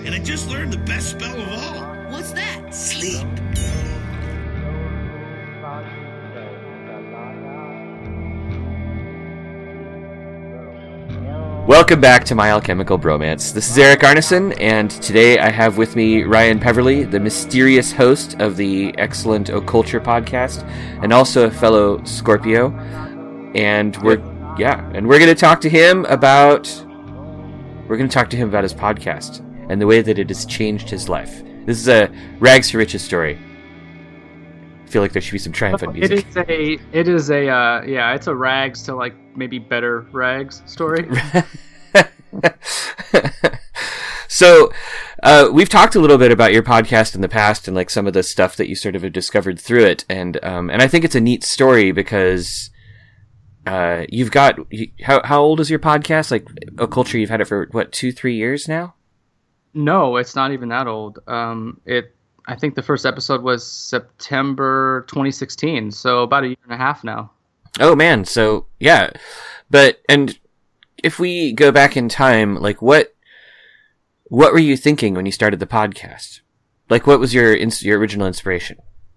And I just learned the best spell of all. What's that? Sleep. Welcome back to My Alchemical Bromance. This is Eric Arneson, and today I have with me Ryan Peverly, the mysterious host of the excellent Occulture podcast, and also a fellow Scorpio. And we're going to talk to him about his podcast and the way that it has changed his life. This is a rags to riches story. I feel like there should be some triumphant music. It's a rags to like maybe better rags story. So, we've talked a little bit about your podcast in the past and like some of the stuff that you sort of have discovered through it, and I think it's a neat story because you've got how old is your podcast? Like Occulture, you've had it for what, 2-3 years now? No, it's not even that old. I think the first episode was September 2016, so about a year and a half now. Oh man, so yeah. And if we go back in time, like what were you thinking when you started the podcast? Like what was your original inspiration?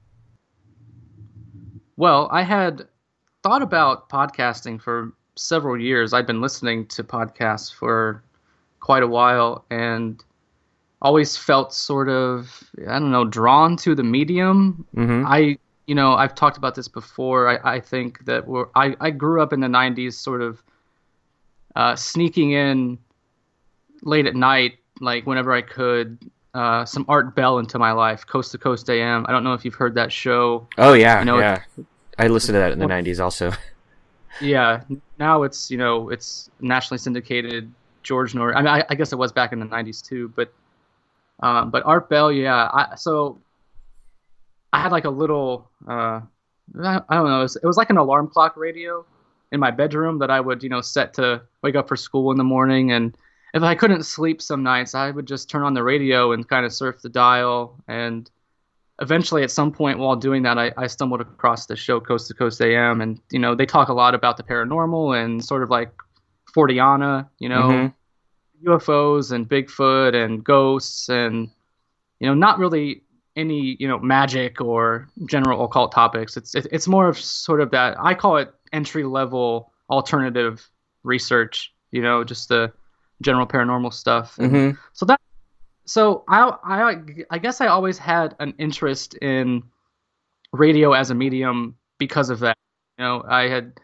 Well, I had thought about podcasting for several years. I'd been listening to podcasts for quite a while and always felt sort of, drawn to the medium. Mm-hmm. I've talked about this before. I think that I grew up in the 90s sort of sneaking in late at night, like whenever I could, some Art Bell into my life, Coast to Coast AM. I don't know if you've heard that show. Oh, yeah, yeah. I listened to that in the 90s also. Yeah, now it's nationally syndicated George Norrie. I mean, I guess it was back in the 90s too, but Art Bell, yeah. So I had like a little, I don't know, it was like an alarm clock radio in my bedroom that I would, set to wake up for school in the morning. And if I couldn't sleep some nights, I would just turn on the radio and kind of surf the dial. And eventually at some point while doing that, I stumbled across the show Coast to Coast AM. And, they talk a lot about the paranormal and sort of like Forteana, mm-hmm. UFOs and Bigfoot and ghosts and, not really any, magic or general occult topics. It's more of sort of that, I call it entry level alternative research, just the general paranormal stuff. Mm-hmm. So I guess I always had an interest in radio as a medium because of that. I had,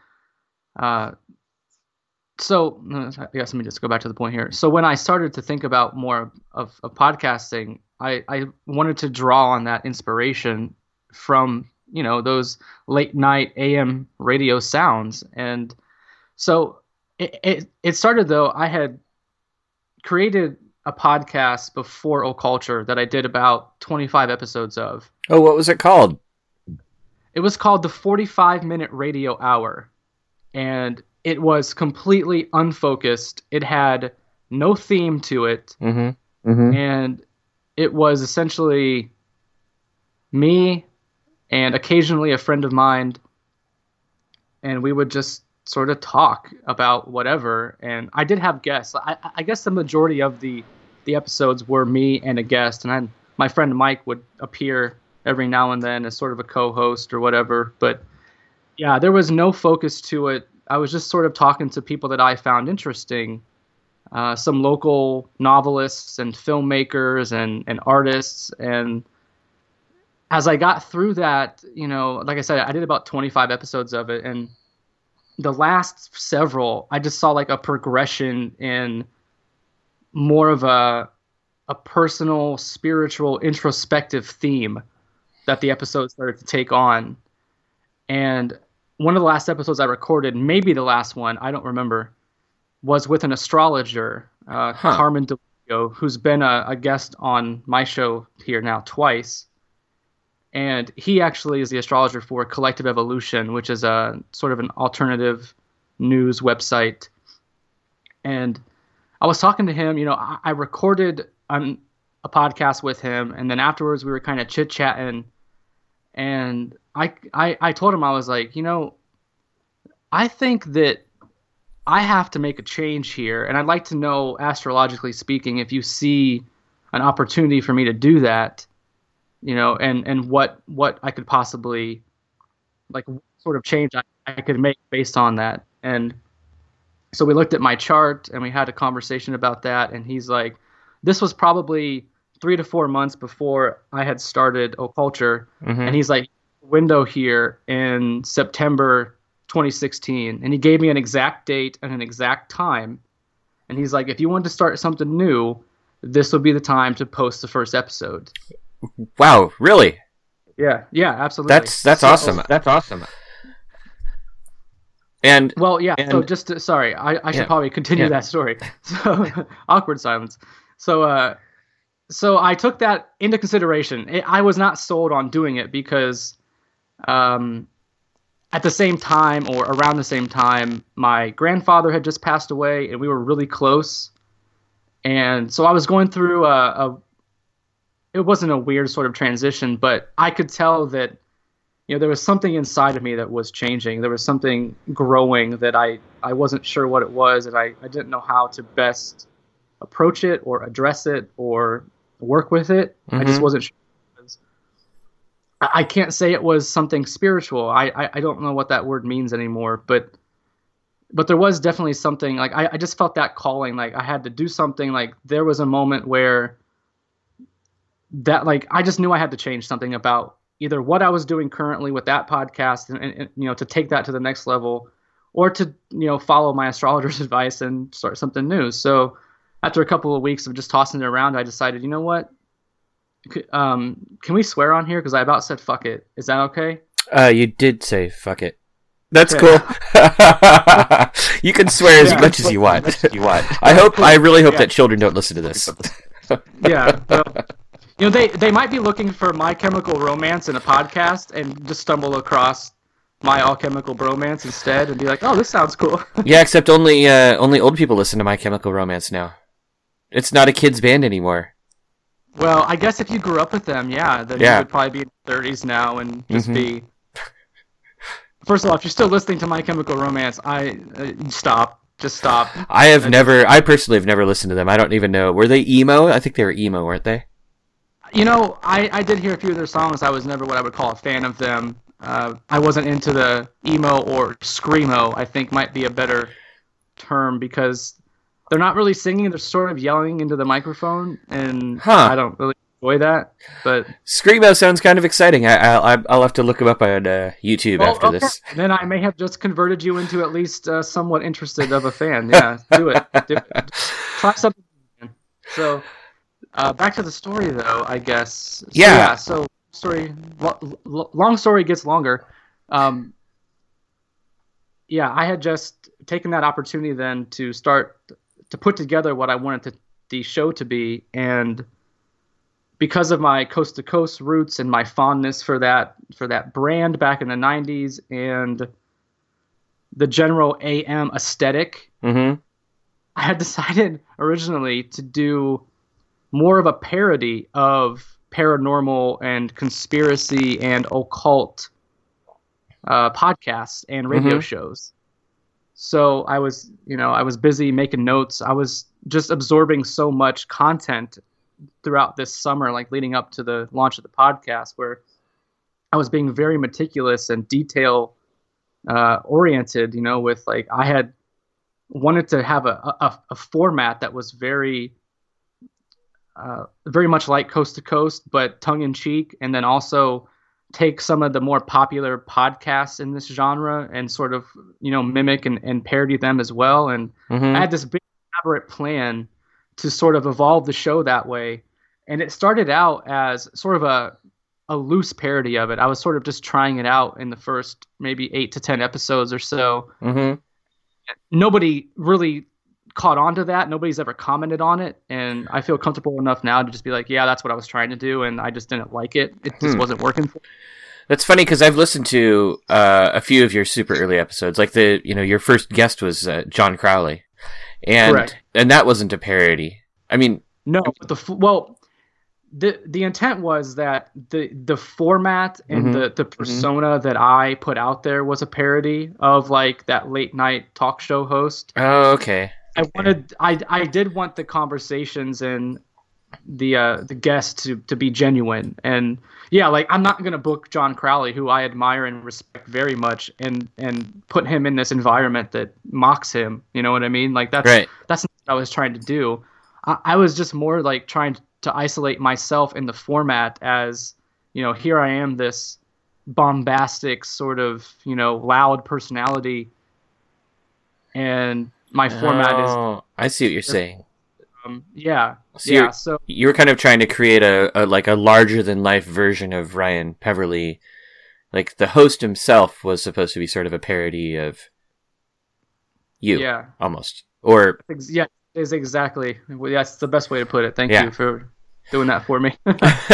so I guess let me just go back to the point here. So when I started to think about more of podcasting, I wanted to draw on that inspiration from, those late night AM radio sounds. And so it started, though, I had created a podcast before Occulture that I did about 25 episodes of. Oh, what was it called? It was called the 45-Minute Radio Hour. And it was completely unfocused. It had no theme to it. Mm-hmm. Mm-hmm. And it was essentially me and occasionally a friend of mine. And we would just sort of talk about whatever. And I did have guests. I guess the majority of the episodes were me and a guest. And my friend Mike would appear every now and then as sort of a co-host or whatever. But yeah, there was no focus to it. I was just sort of talking to people that I found interesting, some local novelists and filmmakers and artists. And as I got through that, like I said, I did about 25 episodes of it. And the last several, I just saw like a progression in more of a personal, spiritual, introspective theme that the episodes started to take on. And one of the last episodes I recorded, maybe the last one, I don't remember, was with an astrologer, Carmen DeLeo, who's been a guest on my show here now twice. And he actually is the astrologer for Collective Evolution, which is a sort of an alternative news website. And I was talking to him, I recorded a podcast with him, and then afterwards we were kind of chit-chatting. And I told him, I was like, I think that I have to make a change here. And I'd like to know, astrologically speaking, if you see an opportunity for me to do that, and what I could possibly, like, sort of change I could make based on that. And so we looked at my chart and we had a conversation about that. And he's like, this was probably 3 to 4 months before I had started Occulture. And he's like, window here in September 2016. And he gave me an exact date and an exact time. And he's like, if you want to start something new, this will be the time to post the first episode. Wow, really? Yeah, absolutely. That's awesome. That's awesome. And well, yeah. So just sorry, I should probably continue that story. So awkward silence. So I took that into consideration. I was not sold on doing it because, at the same time or around the same time, my grandfather had just passed away, and we were really close. And so I was going through it wasn't a weird sort of transition, but I could tell that, there was something inside of me that was changing. There was something growing that I wasn't sure what it was, and I didn't know how to best approach it or address it or work with it. I just wasn't sure. I can't say it was something spiritual. I don't know what that word means anymore, but there was definitely something, like, I just felt that calling, like I had to do something. Like there was a moment where that, like, I just knew I had to change something about either what I was doing currently with that podcast and to take that to the next level, or to, follow my astrologer's advice and start something new. So after a couple of weeks of just tossing it around, I decided, you know what? Can we swear on here? Because I about said fuck it. Is that okay? You did say fuck it. That's cool. You can swear as much as you want. I really hope that children don't listen to this. Yeah. Well, they might be looking for My Chemical Romance in a podcast and just stumble across My Alchemical Bromance instead and be like, oh, this sounds cool. Yeah, except only old people listen to My Chemical Romance now. It's not a kids band anymore. Well, I guess if you grew up with them, then you would probably be in your 30s now and just be... First of all, if you're still listening to My Chemical Romance, stop. Just stop. I personally have never listened to them. I don't even know. Were they emo? I think they were emo, weren't they? I did hear a few of their songs. I was never what I would call a fan of them. I wasn't into the emo or screamo, I think might be a better term, because they're not really singing. They're sort of yelling into the microphone, and I don't really enjoy that. But screamo sounds kind of exciting. I'll have to look them up on YouTube after this. Then I may have just converted you into at least somewhat interested of a fan. Yeah, do it. Try something. So back to the story, though, I guess. So long story gets longer. I had just taken that opportunity then to start to put together what I wanted the show to be, and because of my coast to coast roots and my fondness for that brand back in the 90s and the general AM aesthetic, I had decided originally to do more of a parody of paranormal and conspiracy and occult podcasts and radio shows. So I was busy making notes. I was just absorbing so much content throughout this summer, like leading up to the launch of the podcast, where I was being very meticulous and detail oriented, with, like, I had wanted to have a format that was very much like Coast to Coast, but tongue in cheek, and then also take some of the more popular podcasts in this genre and sort of, mimic and parody them as well. And I had this big elaborate plan to sort of evolve the show that way. And it started out as sort of a loose parody of it. I was sort of just trying it out in the first maybe 8 to 10 episodes or so. Nobody really caught on to that. Nobody's ever commented on it, and I feel comfortable enough now to just be like, yeah, that's what I was trying to do, and I just didn't like it. It just wasn't working for me. That's funny, because I've listened to a few of your super early episodes. Like your first guest was John Crowley, and correct. And that wasn't a parody. I mean, no. The intent was that the format and the persona that I put out there was a parody of, like, that late night talk show host. Oh, okay. I did want the conversations and the guest to be genuine. And yeah, like I'm not gonna book John Crowley, who I admire and respect very much, and put him in this environment that mocks him. You know what I mean? Like that's not what I was trying to do. I was just more like trying to isolate myself in the format as, you know, here I am, this bombastic sort of, you know, loud personality, and my format is. I see what you're saying. So you were kind of trying to create a larger than life version of Ryan Peverly. Like the host himself was supposed to be sort of a parody of you, almost. Or is exactly. That's the best way to put it. Thank you for doing that for me.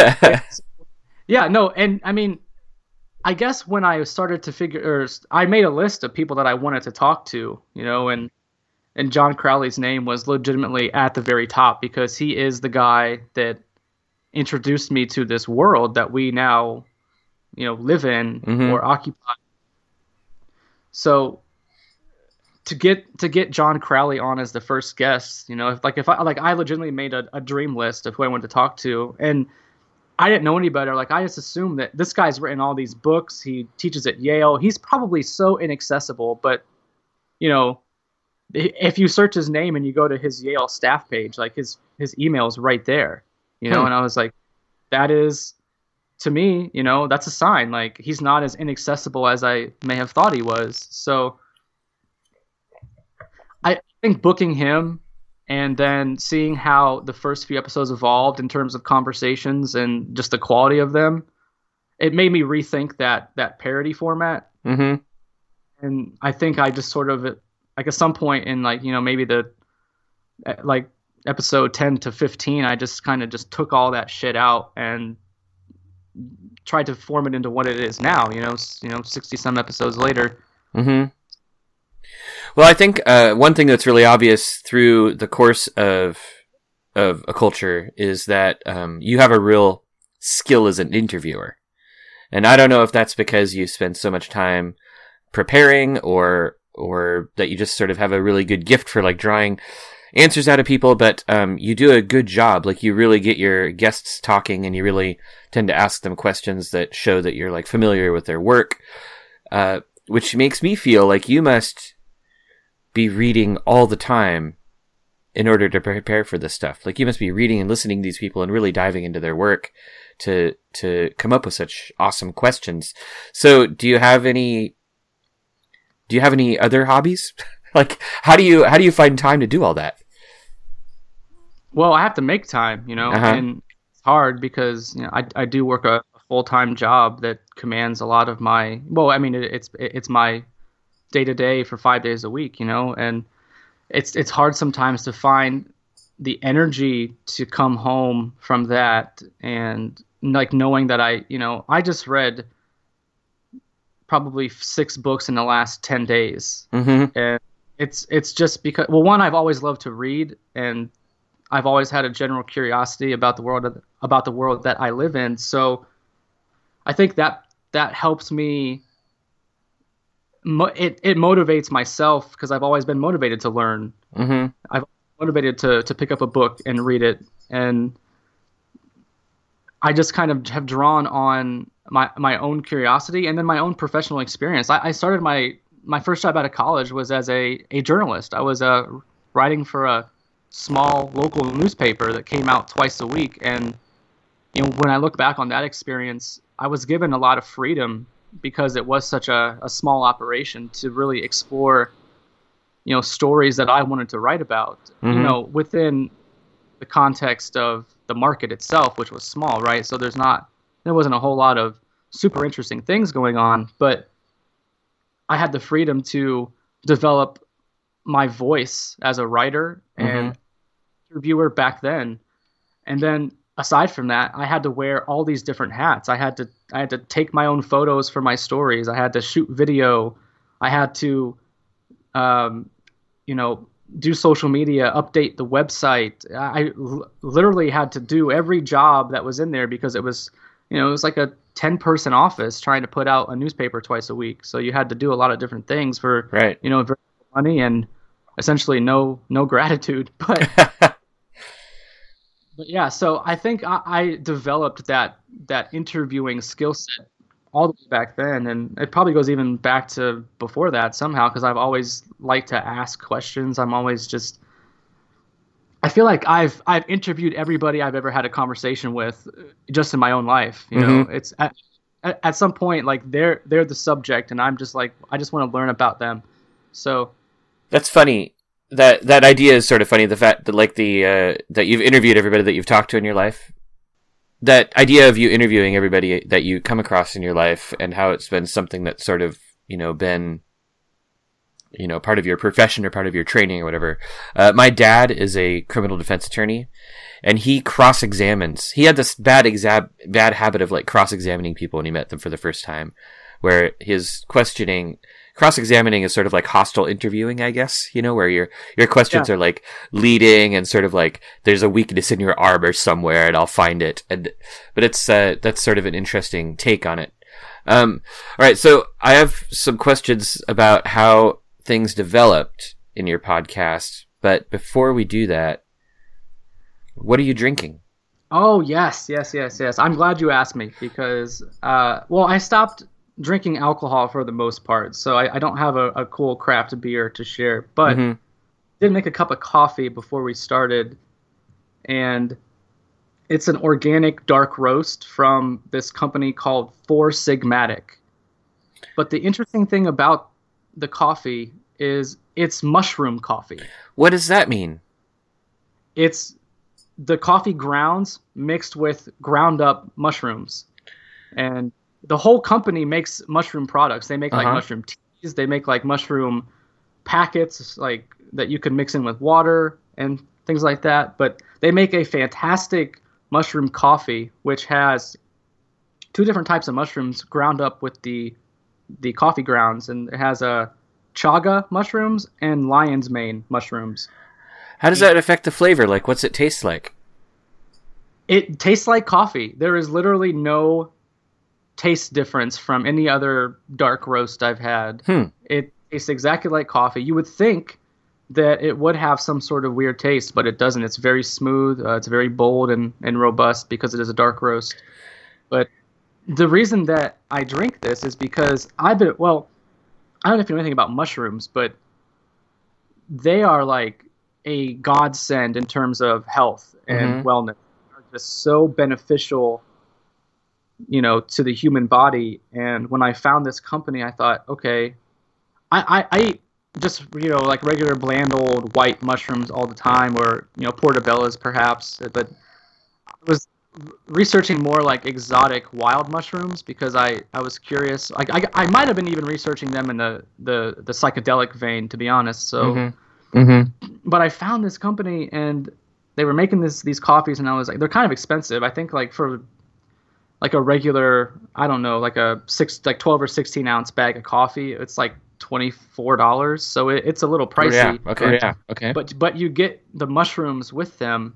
And I mean, I guess when I started to I made a list of people that I wanted to talk to, you know, and John Crowley's name was legitimately at the very top because he is the guy that introduced me to this world that we now, you know, live in or occupy. So to get John Crowley on as the first guest, you know, if I legitimately made a dream list of who I wanted to talk to, and I didn't know any better. Like I just assumed that this guy's written all these books. He teaches at Yale. He's probably so inaccessible, but you know, if you search his name and you go to his Yale staff page, like his email's right there, you know, and I was like, that is, to me, you know, that's a sign. Like he's not as inaccessible as I may have thought he was. So I think booking him and then seeing how the first few episodes evolved in terms of conversations and just the quality of them, it made me rethink that parody format. Mm-hmm. And I think I just sort of, like at some point in like, you know, maybe like episode 10 to 15, I just kind of just took all that shit out and tried to form it into what it is now, you know, 60 some episodes later. Mm-hmm. Well, I think one thing that's really obvious through the course of a culture is that you have a real skill as an interviewer. And I don't know if that's because you spend so much time preparing or that you just sort of have a really good gift for like drawing answers out of people, but you do a good job. Like you really get your guests talking and you really tend to ask them questions that show that you're like familiar with their work, which makes me feel like you must be reading all the time in order to prepare for this stuff. Like you must be reading and listening to these people and really diving into their work to come up with such awesome questions. So do you have any other hobbies? Like how do you find time to do all that? Well, I have to make time, you know, and it's hard because, you know, I do work a full-time job that commands a lot of my, well, I mean, it's my day-to-day for 5 days a week, you know, and it's hard sometimes to find the energy to come home from that and like knowing that I just read probably 6 books in the last 10 days. Mm-hmm. And it's just because, well, one, I've always loved to read and I've always had a general curiosity about the world that I live in. So I think that helps me. It motivates myself because I've always been motivated to learn. Mm-hmm. I've motivated to pick up a book and read it, and I just kind of have drawn on my own curiosity and then my own professional experience. I started my first job out of college was as a journalist. I was writing for a small local newspaper that came out twice a week, and you know, when I look back on that experience, I was given a lot of freedom because it was such a small operation to really explore, you know, stories that I wanted to write about, mm-hmm. you know, within the context of the market itself, which was small, right? So there wasn't a whole lot of super interesting things going on, but I had the freedom to develop my voice as a writer and reviewer back then. And then aside from that, I had to wear all these different hats. I had to take my own photos for my stories. I had to shoot video. I had to, you know, do social media, update the website. I literally had to do every job that was in there because it was, you know, it was like a 10-person office trying to put out a newspaper twice a week. So you had to do a lot of different things for, you know, very little money and essentially no gratitude. But yeah, so I think I developed that interviewing skill set all the way back then, and it probably goes even back to before that somehow, because I've always liked to ask questions. I'm always just I feel like I've interviewed everybody I've ever had a conversation with, just in my own life. You know, it's at some point like they're the subject, and I'm just like I just want to learn about them. So that's funny. That idea is sort of funny. The fact that like that you've interviewed everybody that you've talked to in your life. That idea of you interviewing everybody that you come across in your life, and how it's been something that's sort of been part of your profession or part of your training or whatever. My dad is a criminal defense attorney, and he cross-examines. He had this bad habit of like cross-examining people when he met them for the first time, where his cross-examining is sort of like hostile interviewing, I guess, where your questions are like leading and sort of like there's a weakness in your arm or somewhere and I'll find it. But it's, that's sort of an interesting take on it. All right. So I have some questions about how things developed in your podcast, but before we do that, what are you drinking? Oh, yes. I'm glad you asked me because, I stopped drinking alcohol for the most part, so I don't have a cool craft beer to share, but did make a cup of coffee before we started, and it's an organic dark roast from this company called Four Sigmatic. But the interesting thing about the coffee is it's mushroom coffee. What does that mean? It's the coffee grounds mixed with ground up mushrooms, and the whole company makes mushroom products. They make like mushroom teas. They make like mushroom packets like that you can mix in with water and things like that. But they make a fantastic mushroom coffee, which has two different types of mushrooms ground up with the coffee grounds. And it has chaga mushrooms and lion's mane mushrooms. How does that affect the flavor? Like, what's it taste like? It tastes like coffee. There is literally no taste difference from any other dark roast I've had. It tastes exactly like coffee. You would think that it would have some sort of weird taste, but it doesn't. It's very smooth. It's very bold and robust because it is a dark roast. But the reason that I drink this is because I don't know if you know anything about mushrooms, but they are like a godsend in terms of health and wellness. They're just so beneficial to the human body. And when I found this company, I thought, okay, I eat just, like regular bland old white mushrooms all the time, or, portobellos perhaps, but I was researching more like exotic wild mushrooms because I was curious. Like I might have been even researching them in the psychedelic vein, to be honest. So, but I found this company and they were making these coffees, and I was like, they're kind of expensive. I think like for like a regular, I don't know, like a 12 or 16 ounce bag of coffee, it's like $24. So it's a little pricey. Oh, yeah. Okay. But you get the mushrooms with them,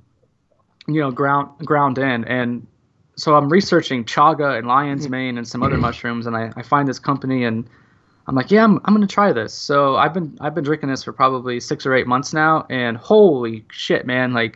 ground in. And so I'm researching chaga and lion's mane and some other mushrooms, and I find this company, and I'm like, yeah, I'm going to try this. So I've been drinking this for probably 6 or 8 months now, and holy shit, man, like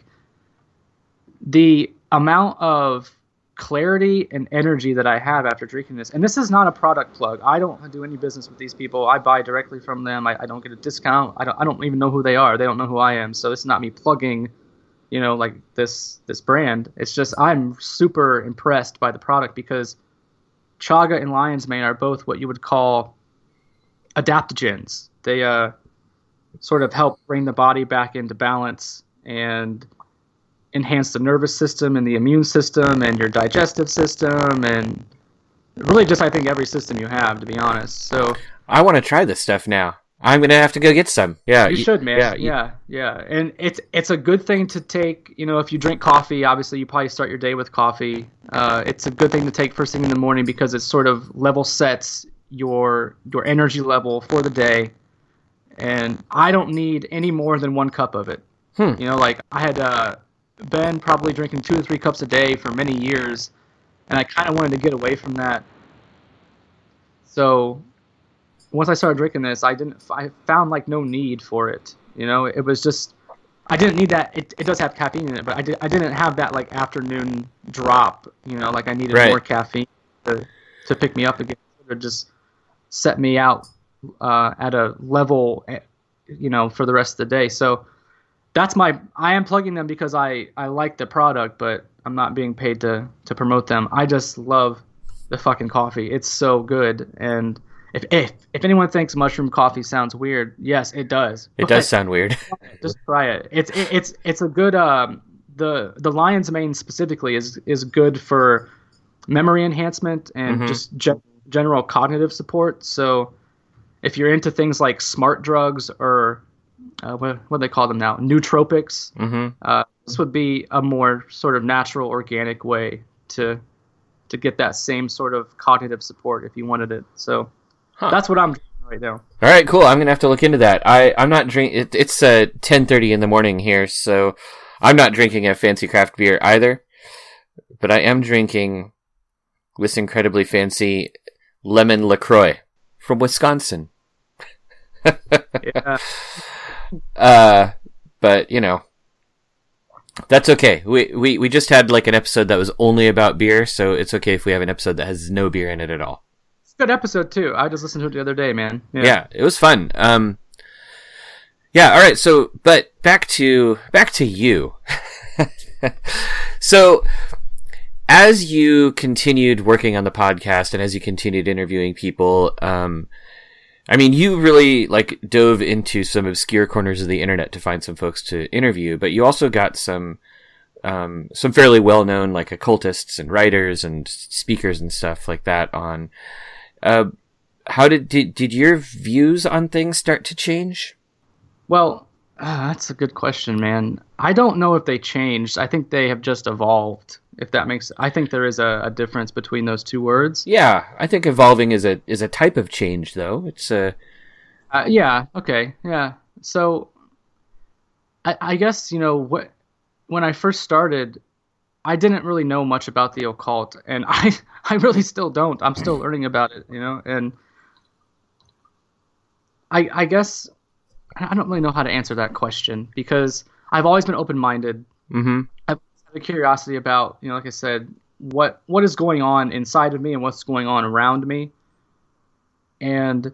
the amount of clarity and energy that I have after drinking this. And this is not a product plug. I don't do any business with these people. I buy directly from them. I don't get a discount. I don't even know who they are. They don't know who I am. So it's not me plugging, like this brand. It's just I'm super impressed by the product because chaga and lion's mane are both what you would call adaptogens. They sort of help bring the body back into balance and enhance the nervous system and the immune system and your digestive system, and really just I think every system you have, to be honest. So I want to try this stuff now. I'm gonna have to go get some. Yeah, you should, man. Yeah. And it's a good thing to take. If you drink coffee, obviously you probably start your day with coffee. It's a good thing to take first thing in the morning because it sort of level sets your energy level for the day. And I don't need any more than 1 cup of it. Like I had been probably drinking 2 to 3 cups a day for many years, and I kind of wanted to get away from that. So once I started drinking this, I found like no need for it. It was just I didn't need that. It does have caffeine in it, but I didn't have that like afternoon drop. Like I needed more caffeine to pick me up again, to just set me out at a level, for the rest of the day. So I am plugging them because I like the product, but I'm not being paid to promote them. I just love the fucking coffee. It's so good. And if anyone thinks mushroom coffee sounds weird, yes, it does. It does sound weird. Just try it. It's a good the lion's mane specifically is good for memory enhancement and just general cognitive support. So if you're into things like smart drugs or what do they call them now? Nootropics. This would be a more sort of natural, organic way to get that same sort of cognitive support if you wanted it. So that's what I'm doing right now. All right, cool. I'm gonna have to look into that. I'm not drinking. It's 10:30 in the morning here, so I'm not drinking a fancy craft beer either. But I am drinking this incredibly fancy lemon LaCroix from Wisconsin. Yeah. But that's okay. We just had like an episode that was only about beer, so it's okay if we have an episode that has no beer in it at all. It's a good episode too. I just listened to it the other day, man. Yeah, it was fun. Yeah, all right. So, but back to you. So, as you continued working on the podcast and as you continued interviewing people, you really like dove into some obscure corners of the internet to find some folks to interview, but you also got some fairly well-known like occultists and writers and speakers and stuff like that on. How did your views on things start to change? Well, that's a good question, man. I don't know if they changed. I think they have just evolved. If that makes, I think there is a difference between those two words. Yeah, I think evolving is a type of change, though. It's yeah. Okay. Yeah. So, I guess when I first started, I didn't really know much about the occult, and I really still don't. I'm still learning about it, and I guess I don't really know how to answer that question because I've always been open-minded. Mm-hmm. I've had a curiosity about, like I said, what is going on inside of me and what's going on around me. And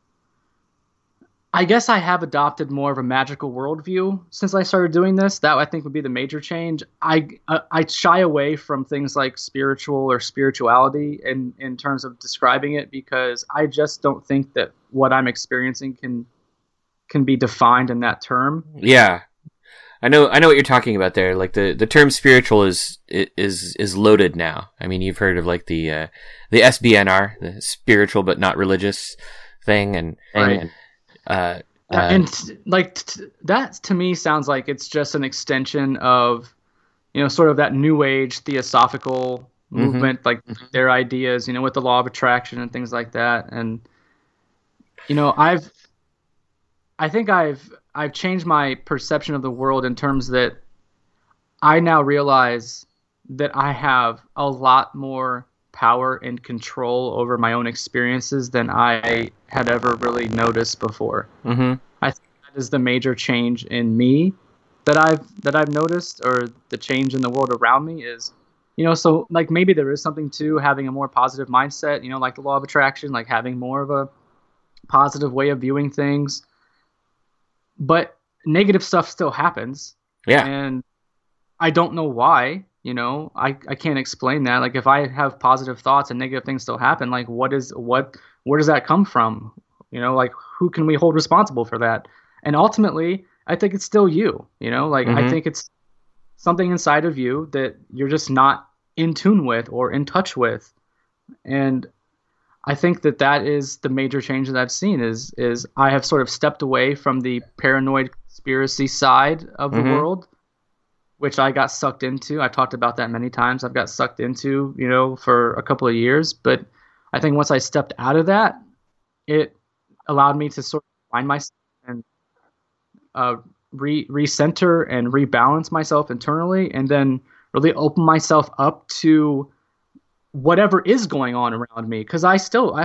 I guess I have adopted more of a magical worldview since I started doing this. That I think would be the major change. I shy away from things like spiritual or spirituality in terms of describing it because I just don't think that what I'm experiencing can be defined in that term. Yeah. I know what you're talking about there. Like the term spiritual is loaded now. I mean, you've heard of like the SBNR, the spiritual but not religious thing, and right. That to me sounds like it's just an extension of, sort of that new age theosophical movement, like their ideas, with the law of attraction and things like that. And I think I've changed my perception of the world in terms that I now realize that I have a lot more power and control over my own experiences than I had ever really noticed before. Mm-hmm. I think that is the major change in me that I've noticed, or the change in the world around me is, so like maybe there is something to having a more positive mindset, like the law of attraction, like having more of a positive way of viewing things. But negative stuff still happens. Yeah. And I don't know why, I can't explain that. Like if I have positive thoughts and negative things still happen, like where does that come from? Like who can we hold responsible for that? And ultimately, I think it's still you, I think it's something inside of you that you're just not in tune with or in touch with. And I think that is the major change that I've seen is I have sort of stepped away from the paranoid conspiracy side of the world, which I got sucked into. I've talked about that many times. I've got sucked into, for a couple of years. But I think once I stepped out of that, it allowed me to sort of find myself and recenter and rebalance myself internally, and then really open myself up to whatever is going on around me, because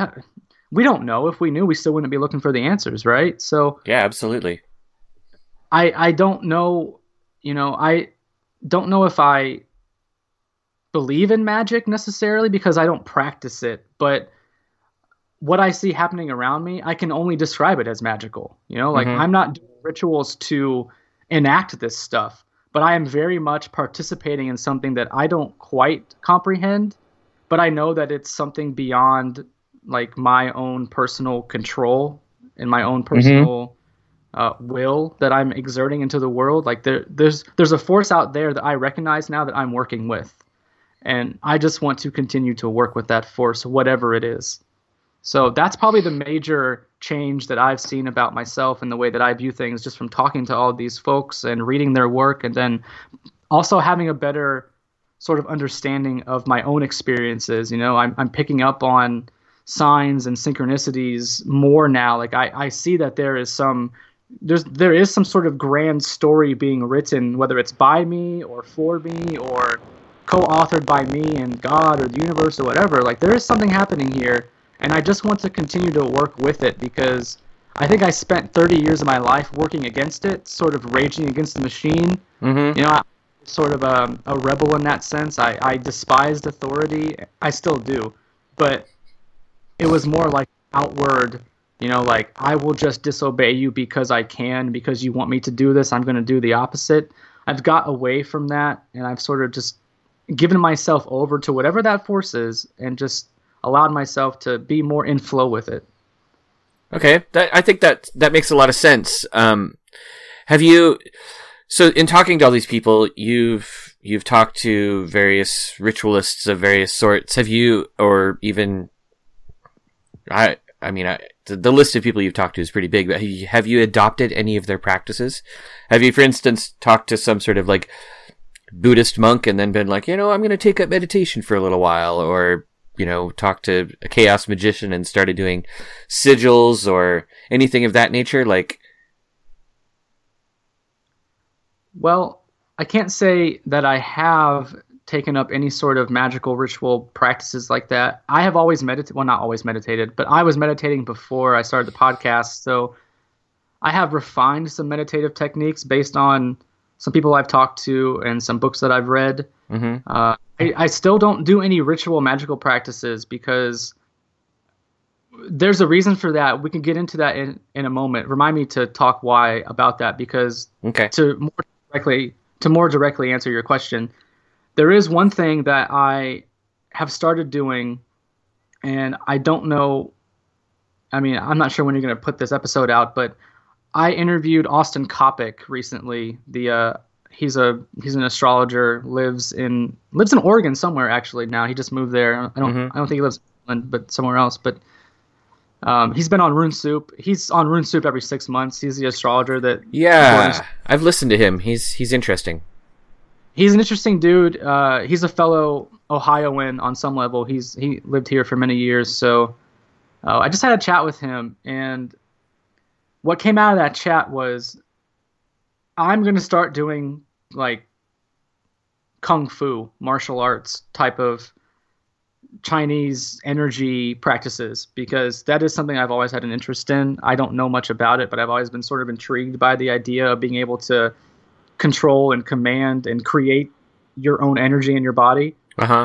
we don't know. If we knew, we still wouldn't be looking for the answers, right? So yeah, absolutely. I don't know, I don't know if I believe in magic necessarily because I don't practice it, but what I see happening around me, I can only describe it as magical. Like I'm not doing rituals to enact this stuff, but I am very much participating in something that I don't quite comprehend, but I know that it's something beyond like my own personal control and my own personal will that I'm exerting into the world. Like there's a force out there that I recognize now that I'm working with. And I just want to continue to work with that force, whatever it is. So that's probably the major change that I've seen about myself and the way that I view things just from talking to all these folks and reading their work, and then also having a better sort of understanding of my own experiences. I'm picking up on signs and synchronicities more now. Like I see that there is some sort of grand story being written, whether it's by me or for me or co-authored by me and God or the universe or whatever. Like there is something happening here, and I just want to continue to work with it because I think I spent 30 years of my life working against it, sort of raging against the machine. I'm sort of a rebel in that sense. I despised authority. I still do, but it was more like outward, like I will just disobey you because I can, because you want me to do this, I'm going to do the opposite. I've got away from that, and I've sort of just given myself over to whatever that force is and just allowed myself to be more in flow with it. Okay, I think that makes a lot of sense. So in talking to all these people, you've talked to various ritualists of various sorts. Have you, or even, the list of people you've talked to is pretty big, but have you adopted any of their practices? Have you, for instance, talked to some sort of like Buddhist monk and then been like, I'm going to take up meditation for a little while, or, talk to a chaos magician and started doing sigils or anything of that nature? Like, well, I can't say that I have taken up any sort of magical ritual practices like that. I have always meditated, well, not always meditated, but I was meditating before I started the podcast. So I have refined some meditative techniques based on some people I've talked to and some books that I've read. I still don't do any ritual magical practices because there's a reason for that. We can get into that in a moment. Remind me to talk why about that, because to more directly answer your question, there is one thing that I have started doing, and I don't know, I'm not sure when you're going to put this episode out, but I interviewed Austin Coppock recently. He's an astrologer, lives in Oregon somewhere actually now. He just moved there. I don't think he lives in England, but somewhere else. But he's been on Rune Soup. He's on Rune Soup every 6 months. He's the astrologer that. Yeah, I've listened to him. He's interesting. He's an interesting dude. He's a fellow Ohioan on some level. He lived here for many years. So I just had a chat with him, and what came out of that chat was I'm going to start doing like kung fu, martial arts type of Chinese energy practices, because that is something I've always had an interest in. I don't know much about it, but I've always been sort of intrigued by the idea of being able to control and command and create your own energy in your body. And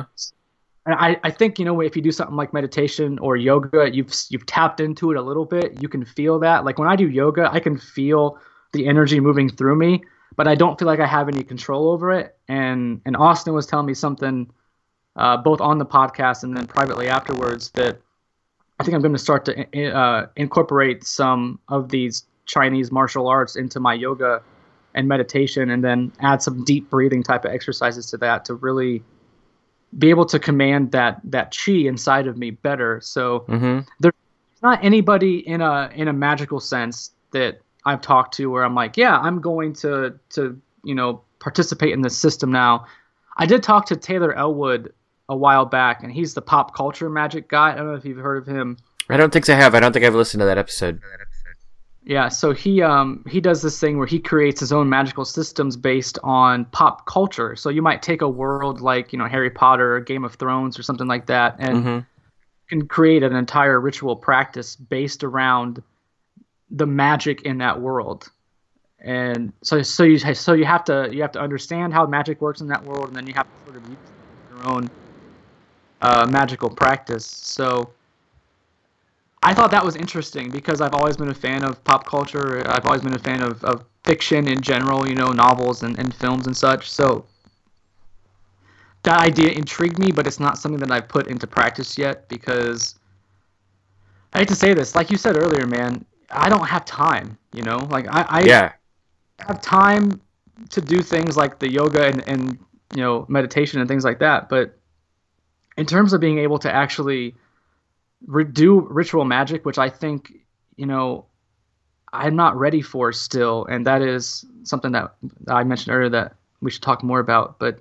I think, if you do something like meditation or yoga, you've tapped into it a little bit. You can feel that. Like when I do yoga, I can feel the energy moving through me, but I don't feel like I have any control over it. And Austin was telling me something both on the podcast and then privately afterwards that I think I'm going to start to incorporate some of these Chinese martial arts into my yoga and meditation, and then add some deep breathing type of exercises to that to really be able to command that chi inside of me better. So there's not anybody in a magical sense that I've talked to where I'm like, yeah, I'm going to participate in this system now. I did talk to Taylor Elwood a while back, and he's the pop culture magic guy. I don't know if you've heard of him. I don't think I have. I don't think I've listened to that episode. Yeah, so he does this thing where he creates his own magical systems based on pop culture. So you might take a world like, Harry Potter or Game of Thrones or something like that, and can create an entire ritual practice based around the magic in that world. And so you have to understand how magic works in that world, and then you have to sort of use your own magical practice. So I thought that was interesting because I've always been a fan of pop culture. I've always been a fan of fiction in general, novels and films and such. So that idea intrigued me, but it's not something that I've put into practice yet because I hate to say this, like you said earlier, man, I don't have time, Like I have time to do things like the yoga and meditation and things like that, but in terms of being able to actually do ritual magic, which I think, I'm not ready for still, and that is something that I mentioned earlier that we should talk more about. But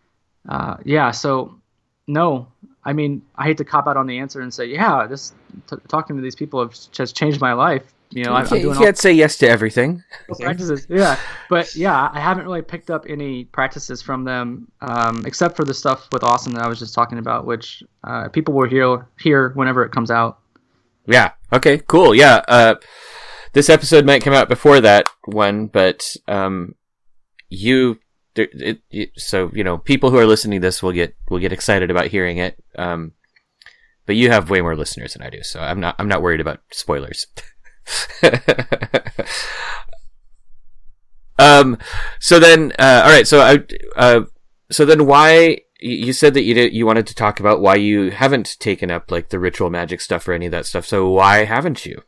so no, I mean, I hate to cop out on the answer and say, talking to these people has changed my life. You can't say yes to everything. Practices, but I haven't really picked up any practices from them, except for the stuff with Austin that I was just talking about, which people will hear whenever it comes out. Yeah. Okay. Cool. Yeah. This episode might come out before that one, but so people who are listening to this will get excited about hearing it. But you have way more listeners than I do, so I'm not worried about spoilers. So then, all right. So then, why you said that you wanted to talk about why you haven't taken up like the ritual magic stuff or any of that stuff. So why haven't you?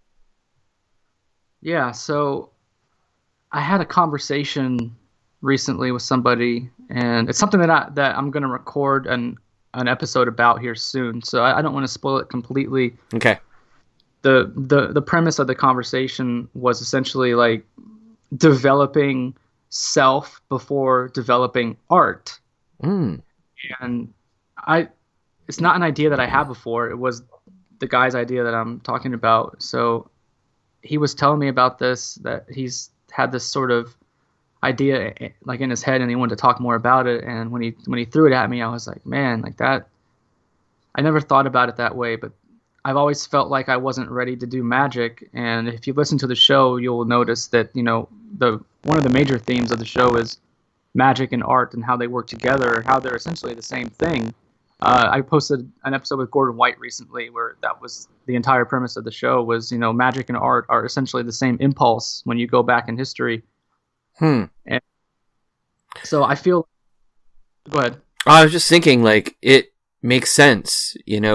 Yeah. So I had a conversation recently with somebody, and it's something that I'm going to record an episode about here soon. So I don't want to spoil it completely. Okay. The premise of the conversation was essentially like developing self before developing art. And it's not an idea that I had before. It was the guy's idea that I'm talking about. So he was telling me about this, that he's had this sort of idea like in his head and he wanted to talk more about it. And when he threw it at me, I was like, man, like that, I never thought about it that way, but I've always felt like I wasn't ready to do magic. And if you listen to the show, you'll notice that, one of the major themes of the show is magic and art and how they work together, how they're essentially the same thing. I posted an episode with Gordon White recently where that was the entire premise of the show was, magic and art are essentially the same impulse when you go back in history. And so I feel, go ahead. I was just thinking like it makes sense,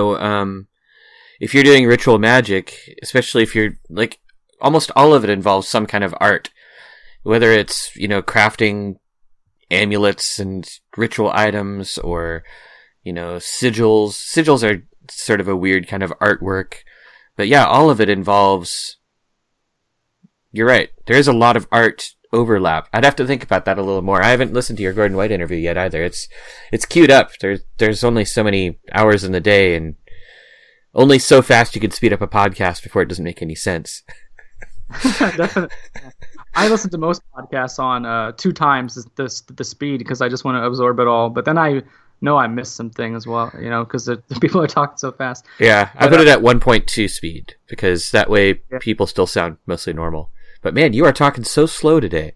if you're doing ritual magic, especially if you're like almost all of it involves some kind of art, whether it's, crafting amulets and ritual items or, sigils. Sigils are sort of a weird kind of artwork, but yeah, all of it involves, you're right. There is a lot of art overlap. I'd have to think about that a little more. I haven't listened to your Gordon White interview yet either. It's queued up. There's only so many hours in the day and only so fast you can speed up a podcast before it doesn't make any sense. Definitely. I listen to most podcasts on 2 times the speed because I just want to absorb it all. But then I know I missed some things as well, because the people are talking so fast. Yeah, I put it at 1.2 speed because that way people still sound mostly normal. But man, you are talking so slow today.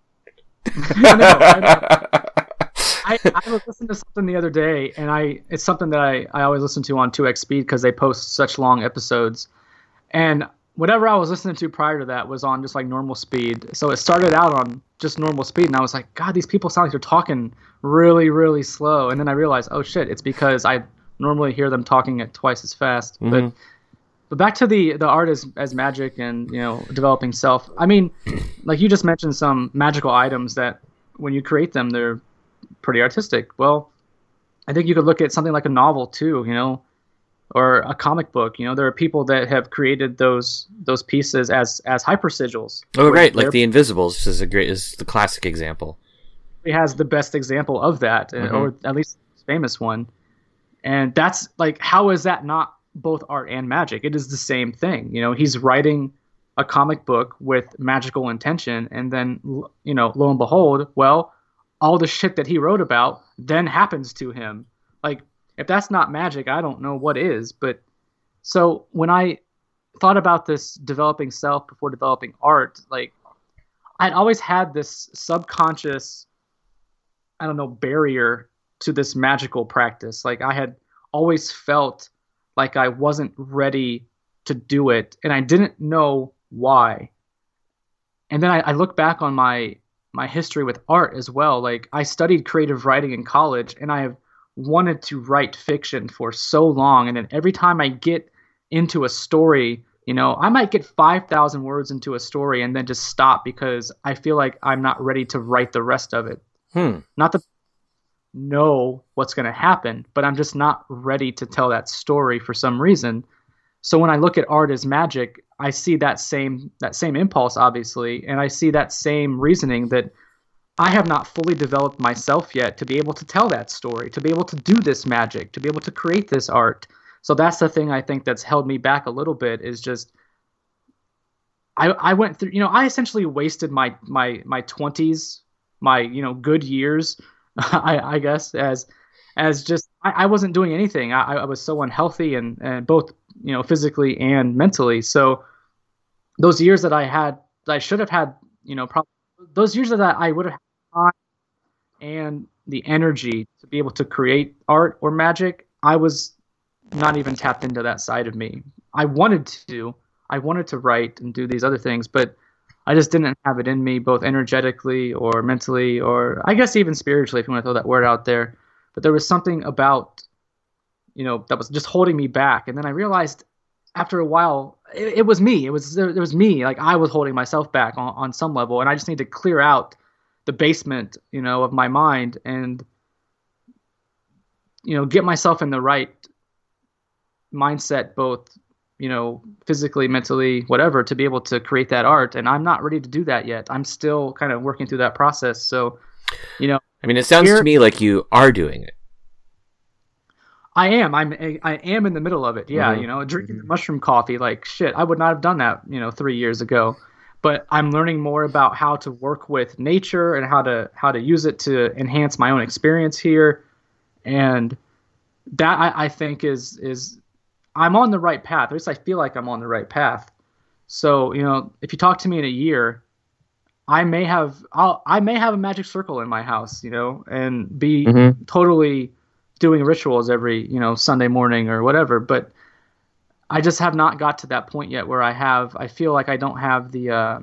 I know. I was listening to something the other day, and it's something that I always listen to on 2x speed because they post such long episodes. And whatever I was listening to prior to that was on just like normal speed. So it started out on just normal speed, and I was like, God, these people sound like they're talking really, really slow. And then I realized, oh shit, it's because I normally hear them talking at twice as fast. Mm-hmm. But back to the art as magic and developing self. I mean, like you just mentioned some magical items that when you create them, they're pretty artistic. Well, I think you could look at something like a novel too, or a comic book. There are people that have created those pieces as hyper sigils. Oh, right, like the Invisibles is the classic example. He has the best example of that, or at least the famous one. And that's like, how is that not both art and magic? It is the same thing. He's writing a comic book with magical intention, and then lo and behold, well, all the shit that he wrote about then happens to him. Like, if that's not magic, I don't know what is. But so when I thought about this developing self before developing art, like, I'd always had this subconscious, I don't know, barrier to this magical practice. Like I had always felt like I wasn't ready to do it, and I didn't know why. And then I look back on my history with art as well. Like I studied creative writing in college, and I have wanted to write fiction for so long. And then every time I get into a story, you know, I might get 5,000 words into a story and then just stop because I feel like I'm not ready to write the rest of it. Not to know what's going to happen, but I'm just not ready to tell that story for some reason. So when I look at art as magic, I see that same impulse, obviously, and I see that same reasoning that I have not fully developed myself yet to be able to tell that story, to be able to do this magic, to be able to create this art. So that's the thing I think that's held me back a little bit, is just I went through, you know, I essentially wasted my 20s, my, you know, good years, I guess, as just I wasn't doing anything. I was so unhealthy and both, you know, physically and mentally. So those years that I should have had, you know, probably those years that I would have had time and the energy to be able to create art or magic, I was not even tapped into that side of me. I wanted to write and do these other things, but I just didn't have it in me, both energetically or mentally, or I guess even spiritually, if you want to throw that word out there. But there was something about, you know, that was just holding me back. And then I realized after a while, it was me. It was me. Like I was holding myself back on some level, and I just need to clear out the basement, you know, of my mind and, you know, get myself in the right mindset, both, you know, physically, mentally, whatever, to be able to create that art. And I'm not ready to do that yet. I'm still kind of working through that process. So, you know, I mean, it sounds to me like you are doing it. I am in the middle of it. Yeah. Mm-hmm. You know, drinking mushroom coffee, like shit, I would not have done that, you know, 3 years ago, but I'm learning more about how to work with nature and how to use it to enhance my own experience here. And that I think is I'm on the right path. At least I feel like I'm on the right path. So, you know, if you talk to me in a year, I may have a magic circle in my house, you know, and be totally doing rituals every, you know, Sunday morning or whatever. But I just have not got to that point yet where I feel like I don't have the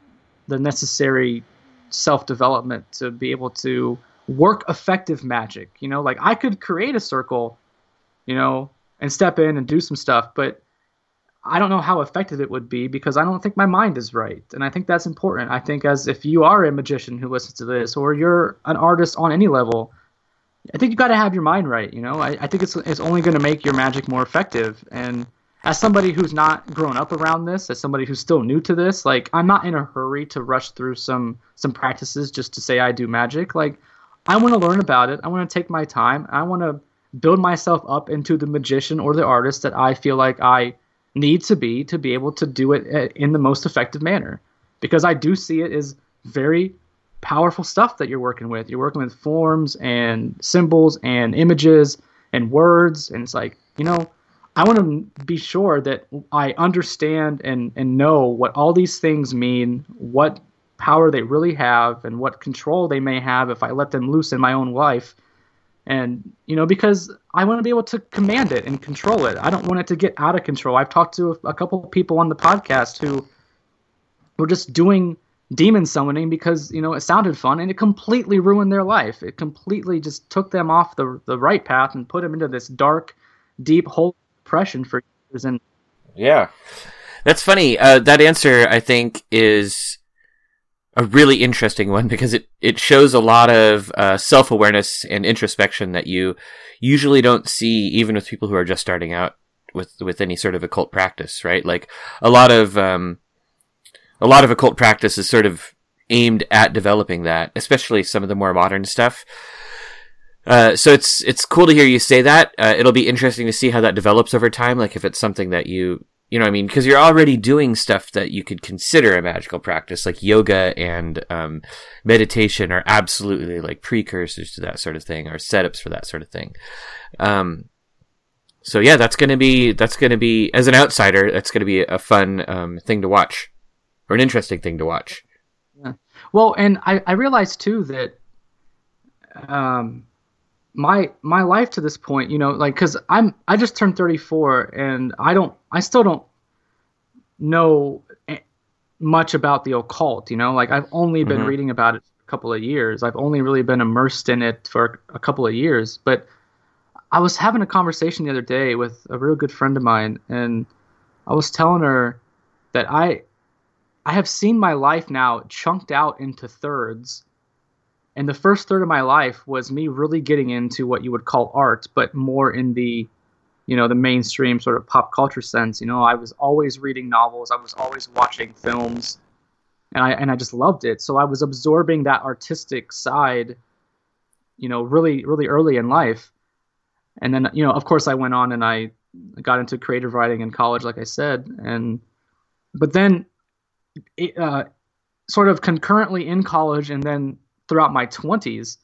necessary self-development to be able to work effective magic. You know, like I could create a circle, you know, and step in and do some stuff, but I don't know how effective it would be because I don't think my mind is right. And I think that's important. I think as if you are a magician who listens to this, or you're an artist on any level, I think you got to have your mind right. You know, I think it's only going to make your magic more effective. And as somebody who's not grown up around this, as somebody who's still new to this, like I'm not in a hurry to rush through some practices just to say I do magic. Like I want to learn about it. I want to take my time. I want to build myself up into the magician or the artist that I feel like I need to be able to do it in the most effective manner. Because I do see it as very powerful stuff that you're working with. You're working with forms and symbols and images and words. And it's like, you know, I want to be sure that I understand and know what all these things mean, what power they really have, and what control they may have if I let them loose in my own life. And, you know, because I want to be able to command it and control it. I don't want it to get out of control. I've talked to a couple of people on the podcast who were just doing demon summoning because, you know, it sounded fun, and it completely ruined their life. It completely just took them off the right path and put them into this dark, deep hole of depression for years. And yeah, that's funny. That answer, I think, is a really interesting one because it shows a lot of self-awareness and introspection that you usually don't see even with people who are just starting out with any sort of occult practice, right? Like a lot of occult practice is sort of aimed at developing that, especially some of the more modern stuff. So it's cool to hear you say that. It'll be interesting to see how that develops over time. Like if it's something that you know what I mean? Because you're already doing stuff that you could consider a magical practice, like yoga and meditation are absolutely like precursors to that sort of thing, or setups for that sort of thing. So yeah, that's gonna be as an outsider, that's gonna be a fun thing to watch, or an interesting thing to watch. Yeah. Well, and I realized too that my life to this point, like, because I just turned 34, and I still don't know much about the occult. Like, I've only been reading about it for a couple of years. I've only really been immersed in it for a couple of years. But I was having a conversation the other day with a real good friend of mine, and I was telling her that I have seen my life now chunked out into thirds. And the first third of my life was me really getting into what you would call art, but more in the, the mainstream sort of pop culture sense. I was always reading novels. I was always watching films, and I just loved it. So I was absorbing that artistic side, really, really early in life. And then, of course I went on and I got into creative writing in college, like I said. But then sort of concurrently in college and then throughout my 20s,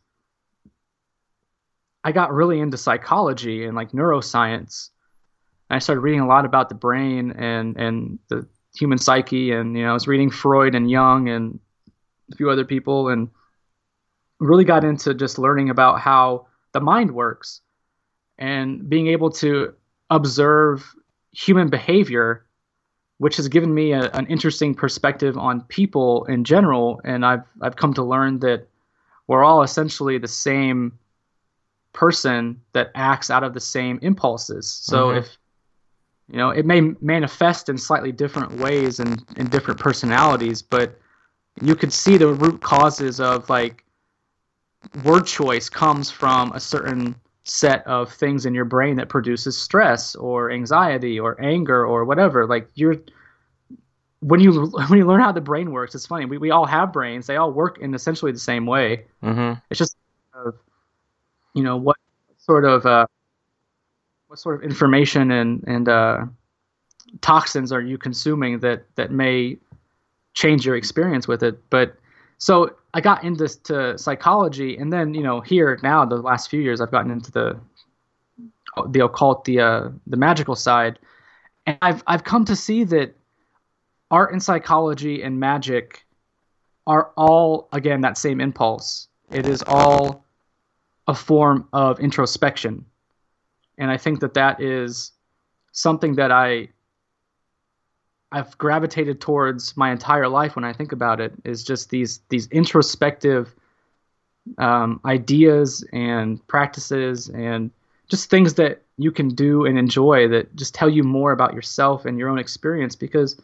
I got really into psychology and like neuroscience. And I started reading a lot about the brain and the human psyche. And, I was reading Freud and Jung and a few other people, and really got into just learning about how the mind works and being able to observe human behavior, which has given me an interesting perspective on people in general. And I've come to learn that we're all essentially the same person that acts out of the same impulses. So if, it may manifest in slightly different ways and in different personalities, but you could see the root causes of, like, word choice comes from a certain set of things in your brain that produces stress or anxiety or anger or whatever. Like, when you learn how the brain works, it's funny. We all have brains. They all work in essentially the same way. It's just, what sort of information and toxins are you consuming that may change your experience with it. But so I got into psychology, and then here now the last few years I've gotten into the occult, the magical side, and I've come to see that art and psychology and magic are all, again, that same impulse. It is all a form of introspection. And I think that is something that I've gravitated towards my entire life when I think about it, is just these introspective ideas and practices and just things that you can do and enjoy that just tell you more about yourself and your own experience. Because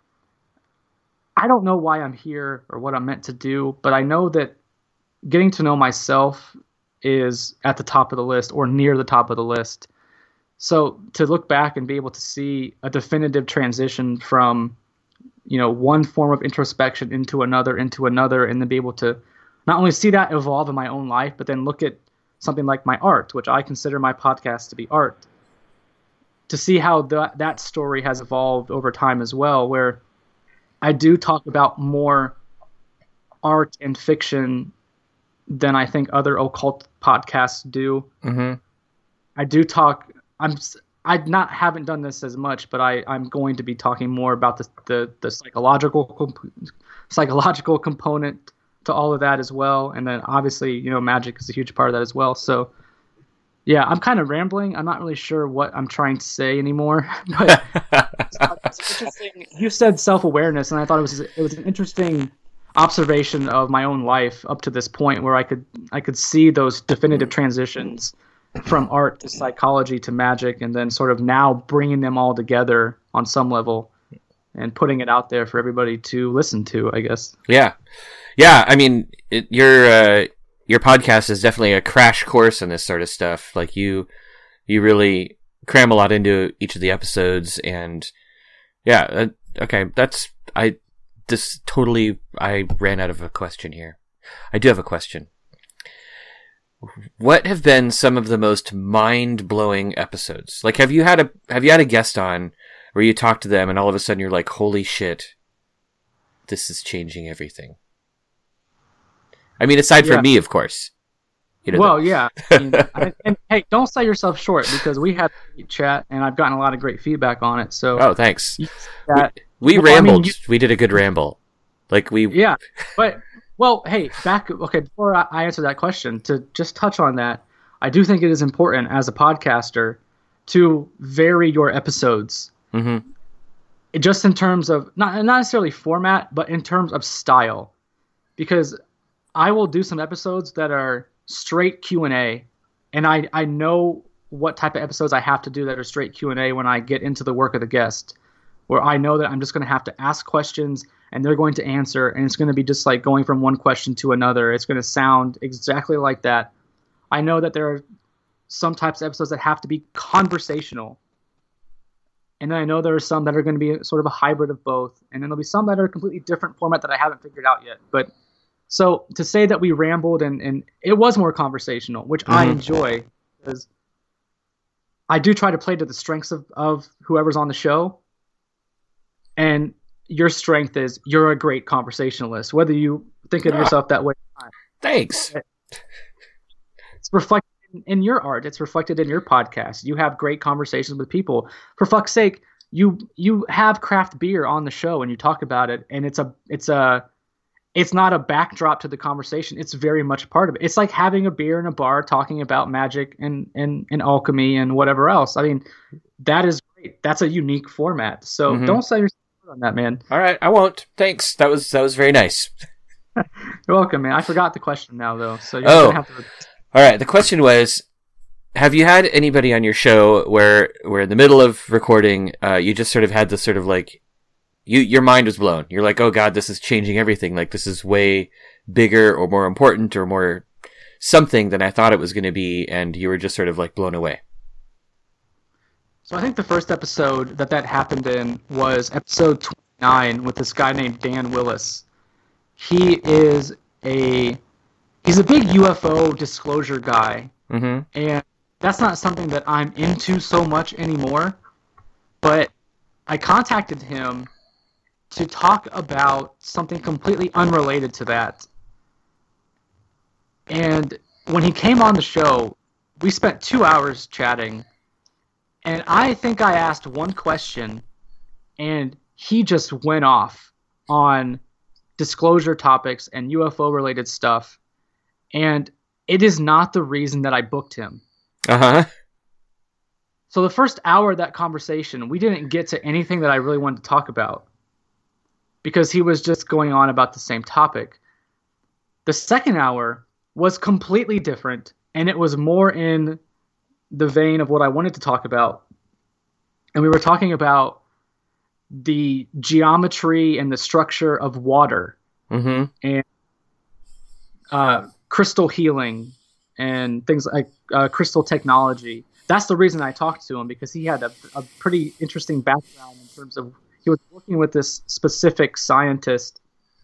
I don't know why I'm here or what I'm meant to do, but I know that getting to know myself is at the top of the list or near the top of the list. So to look back and be able to see a definitive transition from, one form of introspection into another, and then be able to not only see that evolve in my own life, but then look at something like my art, which I consider my podcast to be art, to see how that story has evolved over time as well, where I do talk about more art and fiction than I think other occult podcasts do. I do talk. Haven't done this as much, but I'm going to be talking more about the psychological component to all of that as well, and then obviously magic is a huge part of that as well. So yeah, I'm kind of rambling. I'm not really sure what I'm trying to say anymore. But it's interesting. You said self-awareness, and I thought it was an interesting observation of my own life up to this point, where I could see those definitive transitions from art to psychology to magic, and then sort of now bringing them all together on some level and putting it out there for everybody to listen to, I guess. Yeah. I mean, your podcast is definitely a crash course in this sort of stuff. Like you really cram a lot into each of the episodes, and yeah, okay, I ran out of a question here. I do have a question. What have been some of the most mind-blowing episodes? Like, have you had a guest on where you talk to them and all of a sudden you're like, holy shit, this is changing everything? I mean, aside from me, of course. Yeah. I mean, and hey, don't sell yourself short, because we had a chat and I've gotten a lot of great feedback on it. So thanks. We rambled. We did a good ramble. Like Yeah, but Well, hey, before I answer that question, to just touch on that, I do think it is important as a podcaster to vary your episodes. Mm-hmm. Just in terms of, not necessarily format, but in terms of style. Because I will do some episodes that are straight Q&A, and I know what type of episodes I have to do that are straight Q&A when I get into the work of the guest, where I know that I'm just going to have to ask questions and they're going to answer, and it's going to be just like going from one question to another. It's going to sound exactly like that. I know that there are some types of episodes that have to be conversational, and then I know there are some that are going to be sort of a hybrid of both, and then there'll be some that are a completely different format that I haven't figured out yet. But so to say that we rambled and it was more conversational, which I enjoy, because I do try to play to the strengths of whoever's on the show. And your strength is you're a great conversationalist, whether you think of yourself that way or not. Thanks. It's reflected in your art. It's reflected in your podcast. You have great conversations with people. For fuck's sake, you have craft beer on the show and you talk about it, and it's not a backdrop to the conversation. It's very much part of it. It's like having a beer in a bar talking about magic and alchemy and whatever else. I mean, that is great. That's a unique format. So don't sell yourself on that, man. All right, I won't. Thanks. That was very nice. You're welcome, man. I forgot the question now, though. So you're gonna have to. All right. The question was, have you had anybody on your show where in the middle of recording, you just sort of had this sort of like, your mind was blown. You're like, oh God, this is changing everything. Like, this is way bigger or more important or more something than I thought it was going to be. And you were just sort of like blown away. So I think the first episode that happened in was episode 29 with this guy named Dan Willis. He's a big UFO disclosure guy. Mm-hmm. And that's not something that I'm into so much anymore. But I contacted him to talk about something completely unrelated to that. And when he came on the show, we spent 2 hours chatting. And I think I asked one question, and he just went off on disclosure topics and UFO-related stuff. And it is not the reason that I booked him. Uh-huh. So the first hour of that conversation, we didn't get to anything that I really wanted to talk about, because he was just going on about the same topic. The second hour was completely different, and it was more in the vein of what I wanted to talk about. And we were talking about the geometry and the structure of water, and crystal healing and things like crystal technology. That's the reason I talked to him, because he had a pretty interesting background in terms of, he was working with this specific scientist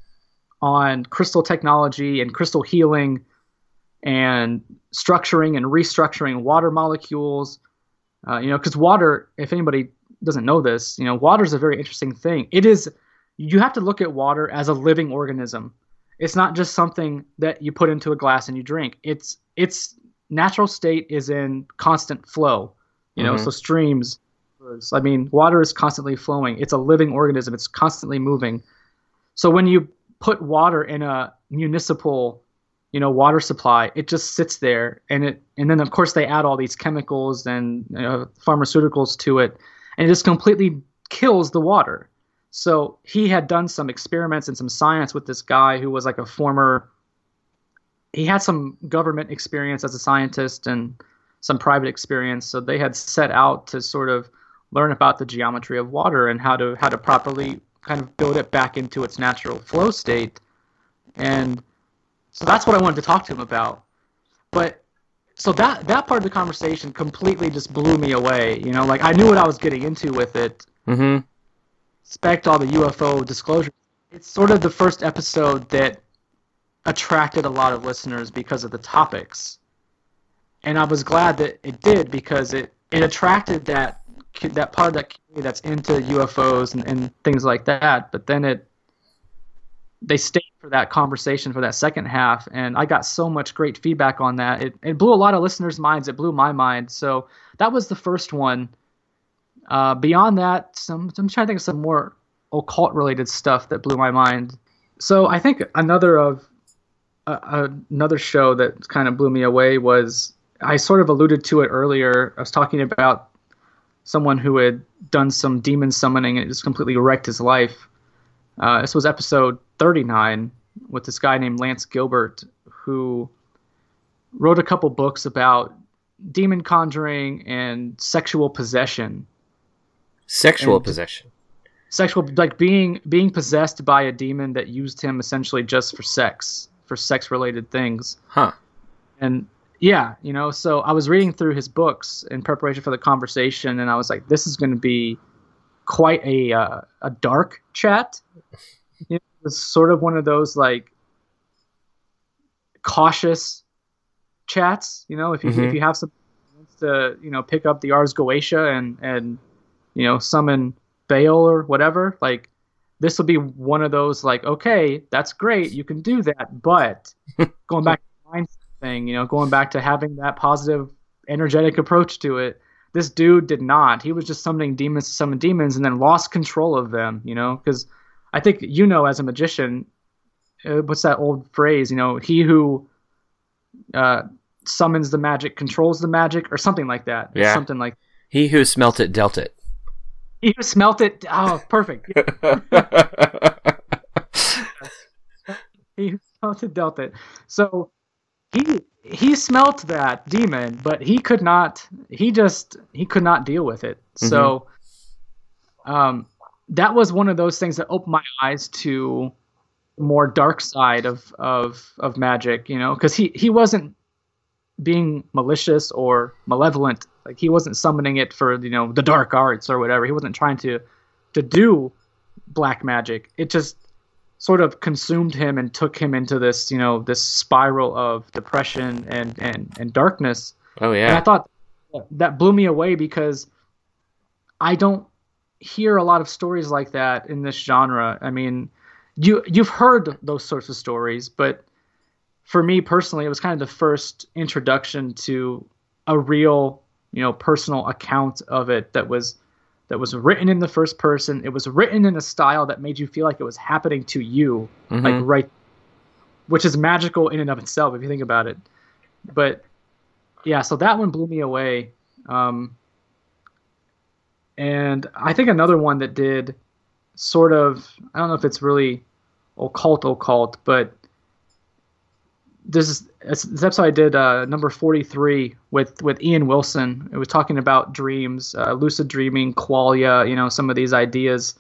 on crystal technology and crystal healing and structuring and restructuring water molecules. Because water, if anybody doesn't know this, water is a very interesting thing. You have to look at water as a living organism. It's not just something that you put into a glass and you drink. Its natural state is in constant flow, so streams. I mean, water is constantly flowing. It's a living organism. It's constantly moving. So when you put water in a municipal, water supply, it just sits there, and then of course they add all these chemicals and pharmaceuticals to it, and it just completely kills the water. So he had done some experiments and some science with this guy who was like he had some government experience as a scientist and some private experience. So they had set out to sort of learn about the geometry of water and how to properly kind of build it back into its natural flow state. And so that's what I wanted to talk to him about. But so that part of the conversation completely just blew me away. Like, I knew what I was getting into with it. Mm-hmm. Expect all the UFO disclosure. It's sort of the first episode that attracted a lot of listeners because of the topics. And I was glad that it did, because it attracted that part of that community that's into UFOs and things like that. But then they stayed for that conversation for that second half, and I got so much great feedback on that. It blew a lot of listeners' minds. It blew my mind. So that was the first one. Beyond that, I'm trying to think of some more occult-related stuff that blew my mind. So I think another of another show that kind of blew me away was, I sort of alluded to it earlier. I was talking about someone who had done some demon summoning and it just completely wrecked his life. This was episode 39 with this guy named Lance Gilbert, who wrote a couple books about demon conjuring and sexual possession. Possession. Sexual, like being possessed by a demon that used him essentially just for sex-related things. Huh. And yeah, so I was reading through his books in preparation for the conversation, and I was like, this is going to be quite a dark chat. It's sort of one of those like cautious chats, if you have some to pick up the Ars Goetia and summon Baal or whatever, like this will be one of those like, okay, that's great, you can do that, but going back to the mindset thing, going back to having that positive energetic approach to it, this dude did not. He was just summoning demons to summon demons and then lost control of them, because I think as a magician, what's that old phrase, he who summons the magic controls the magic, or something like that. Yeah. Something like he who smelt it dealt it. He who smelt it. Oh, perfect. He who smelt it dealt it. So he smelt that demon, but he could not. He could not deal with it. Mm-hmm. So, that was one of those things that opened my eyes to the more dark side of magic. Because he wasn't being malicious or malevolent. Like he wasn't summoning it for the dark arts or whatever. He wasn't trying to do black magic. It just sort of consumed him and took him into this this spiral of depression and darkness. Oh yeah. And I thought that blew me away because I don't hear a lot of stories like that in this genre. I mean, you've heard those sorts of stories, but for me personally, it was kind of the first introduction to a real, personal account of it that was written in the first person. It was written in a style that made you feel like it was happening to you, mm-hmm. like right, which is magical in and of itself if you think about it. But yeah, so that one blew me away. And I think another one that did sort of, I don't know if it's really occult, but this episode I did number 43 with Ian Wilson. It was talking about dreams, lucid dreaming, qualia, some of these ideas.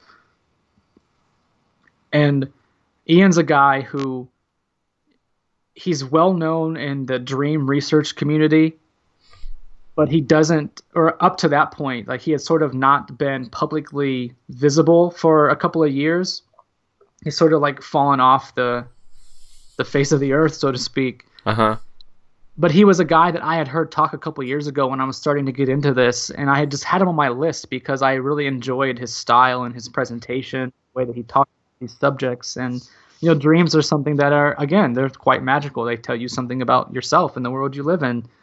And Ian's a guy who he's well known in the dream research community, but he doesn't, or up to that point, like he had sort of not been publicly visible for a couple of years. He's sort of like fallen off the face of the earth, so to speak. Uh-huh. But he was a guy that I had heard talk a couple of years ago when I was starting to get into this, and I had just had him on my list because I really enjoyed his style and his presentation, the way that he talked about these subjects. And dreams are something that are, again, they're quite magical. They tell you something about yourself and the world you live in.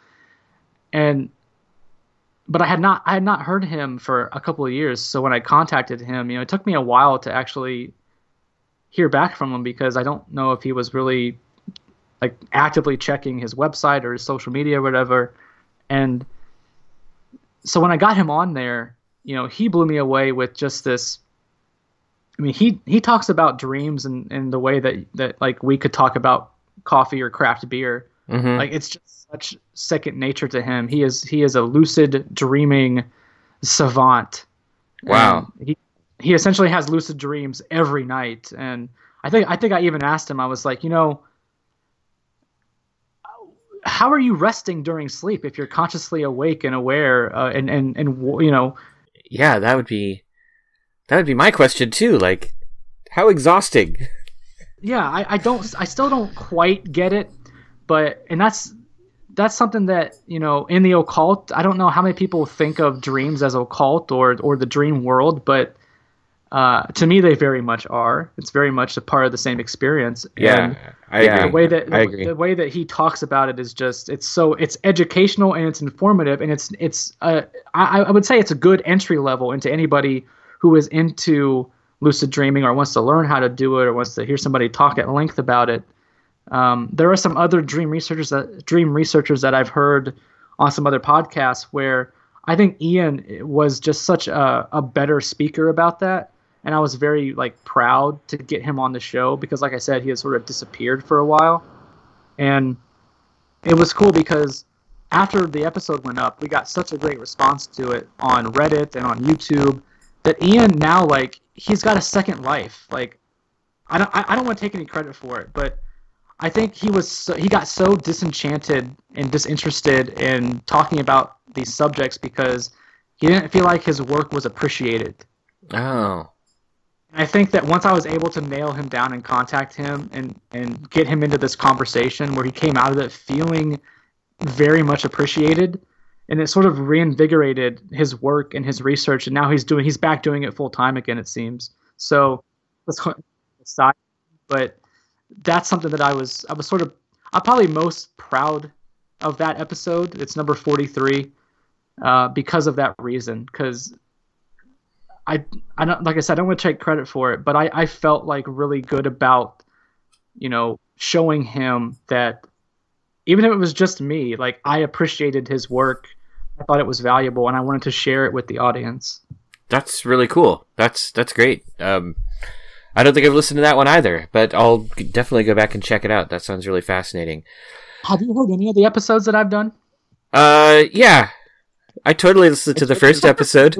But I had not heard him for a couple of years. So when I contacted him, it took me a while to actually hear back from him because I don't know if he was really like actively checking his website or his social media or whatever. And so when I got him on there, he blew me away with just this. I mean, he talks about dreams in the way that like we could talk about coffee or craft beer. Mm-hmm. Like it's just such second nature to him. He is a lucid dreaming savant. Wow. He essentially has lucid dreams every night. And I think I even asked him, I was like, how are you resting during sleep if you're consciously awake and aware Yeah, that would be my question too. Like, how exhausting? Yeah, I still don't quite get it, and that's something that, in the occult, I don't know how many people think of dreams as occult or the dream world, but to me, they very much are. It's very much a part of the same experience. Yeah, and I agree. I agree. The way that he talks about it is just it's educational and it's informative, and I would say it's a good entry level into anybody who is into lucid dreaming or wants to learn how to do it or wants to hear somebody talk at length about it. There are some other dream researchers that I've heard on some other podcasts where I think Ian was just such a better speaker about that. And I was very like proud to get him on the show because, like I said, he had sort of disappeared for a while. And it was cool because after the episode went up, we got such a great response to it on Reddit and on YouTube that Ian now, like, he's got a second life. Like, I don't want to take any credit for it, but I think he got so disenchanted and disinterested in talking about these subjects because he didn't feel like his work was appreciated. Oh. I think that once I was able to nail him down and contact him and get him into this conversation where he came out of it feeling very much appreciated, and it sort of reinvigorated his work and his research, and now he's back doing it full time again, it seems. So let's go aside, but that's something that I'm probably most proud of that episode. It's number 43 because of that reason, because I don't, like I said, I don't want to take credit for it, but I felt like really good about, showing him that even if it was just me, like I appreciated his work. I thought it was valuable and I wanted to share it with the audience. That's really cool. That's great. I don't think I've listened to that one either, but I'll definitely go back and check it out. That sounds really fascinating. Have you heard any of the episodes that I've done? Yeah. I totally listened to the first episode.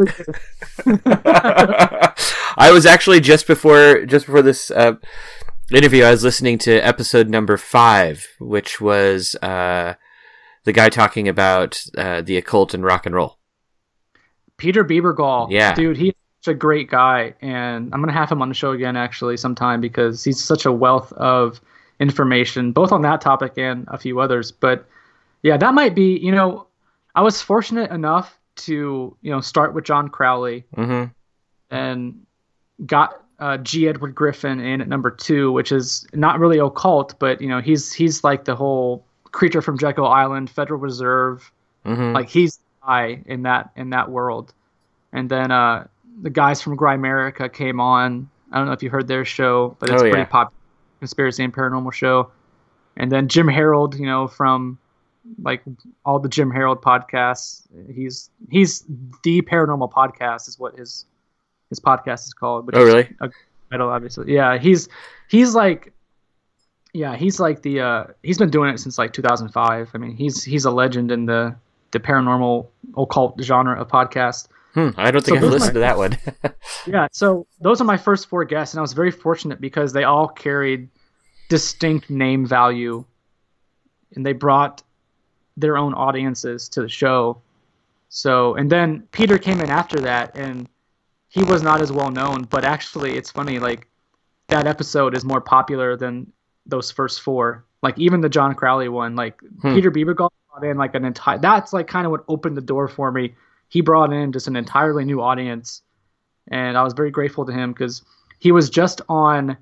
I was actually just before this interview, I was listening to episode number 5, which was the guy talking about the occult and rock and roll. Peter Biebergall. Yeah. Dude, he's such a great guy, and I'm going to have him on the show again actually sometime because he's such a wealth of information, both on that topic and a few others. But yeah, that might be, I was fortunate enough to, start with John Crowley and got G. Edward Griffin in at number 2, which is not really occult, but he's like the whole Creature from Jekyll Island, Federal Reserve, like he's the guy in that world. And then the guys from Grimerica came on. I don't know if you heard their show, but it's a pretty popular conspiracy and paranormal show. And then Jim Harold, from like all the Jim Harold podcasts, he's the paranormal podcast is what his podcast is called. Which really? Is a title, obviously. Yeah, he's like the he's been doing it since like 2005. I mean, he's a legend in the paranormal occult genre of podcast. I don't think I've listened to that one. Yeah, so those are my first 4 guests, and I was very fortunate because they all carried distinct name value, and they brought their own audiences to the show. So, and then Peter came in after that, and he was not as well known, but actually it's funny, like that episode is more popular than those first 4. Like even the John Crowley one, like Peter Biebergall brought in like that's like kind of what opened the door for me. He brought in just an entirely new audience, and I was very grateful to him because he was just on,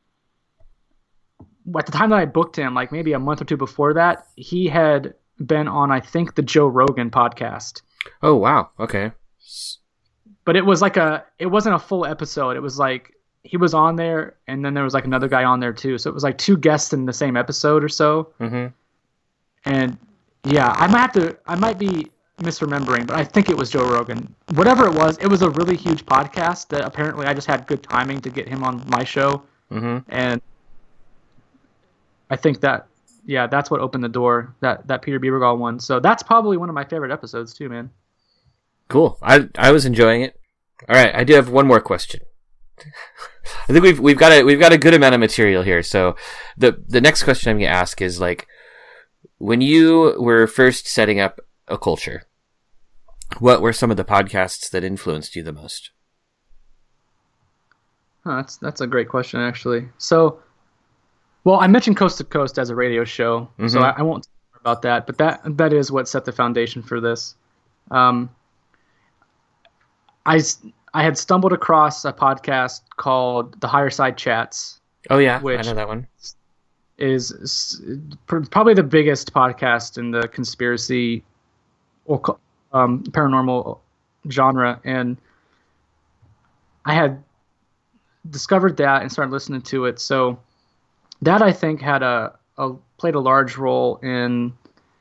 at the time that I booked him, like maybe a month or 2 before that, he had been on, I think, the Joe Rogan podcast. Oh, wow. Okay. But it was it wasn't a full episode. It was like he was on there, and then there was like another guy on there too. So it was like 2 guests in the same episode or so. And yeah, I might be misremembering, but I think it was Joe Rogan. Whatever it was a really huge podcast that apparently I just had good timing to get him on my show. And I think that, yeah, that's what opened the door, that Peter Biebergall one. So that's probably one of my favorite episodes too, man. Cool. I was enjoying it. All right, I do have one more question. I think we've got a good amount of material here. So the next question I'm going to ask is, like, when you were first setting up a culture, what were some of the podcasts that influenced you the most? That's a great question, actually. So, well, I mentioned Coast to Coast as a radio show, so I won't talk about that, but that is what set the foundation for this. I had stumbled across a podcast called The Higher Side Chats. Oh yeah, which I know that one. Is probably the biggest podcast in the conspiracy or paranormal genre, and I had discovered that and started listening to it. So that, I think, had a played a large role in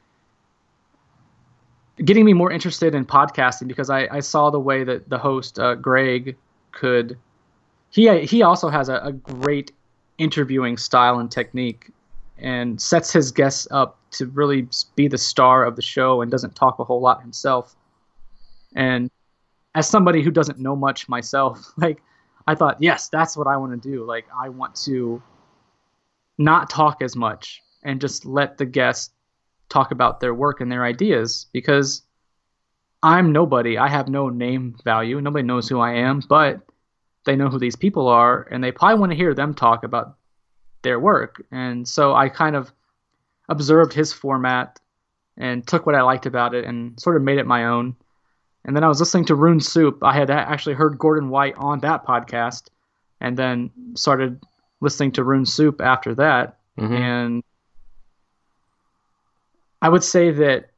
getting me more interested in podcasting, because I saw the way that the host Greg could. He also has a great interviewing style and technique, and sets his guests up to really be the star of the show and doesn't talk a whole lot himself. And as somebody who doesn't know much myself, like, I thought, yes, that's what I want to do. Like, I want to not talk as much and just let the guests talk about their work and their ideas, because I'm nobody. I have no name value. Nobody knows who I am, but they know who these people are, and they probably want to hear them talk about their work. And so I kind of observed his format and took what I liked about it and sort of made it my own. And then I was listening to Rune Soup. I had actually heard Gordon White on that podcast, and then started listening to Rune Soup after that. Mm-hmm. And I would say that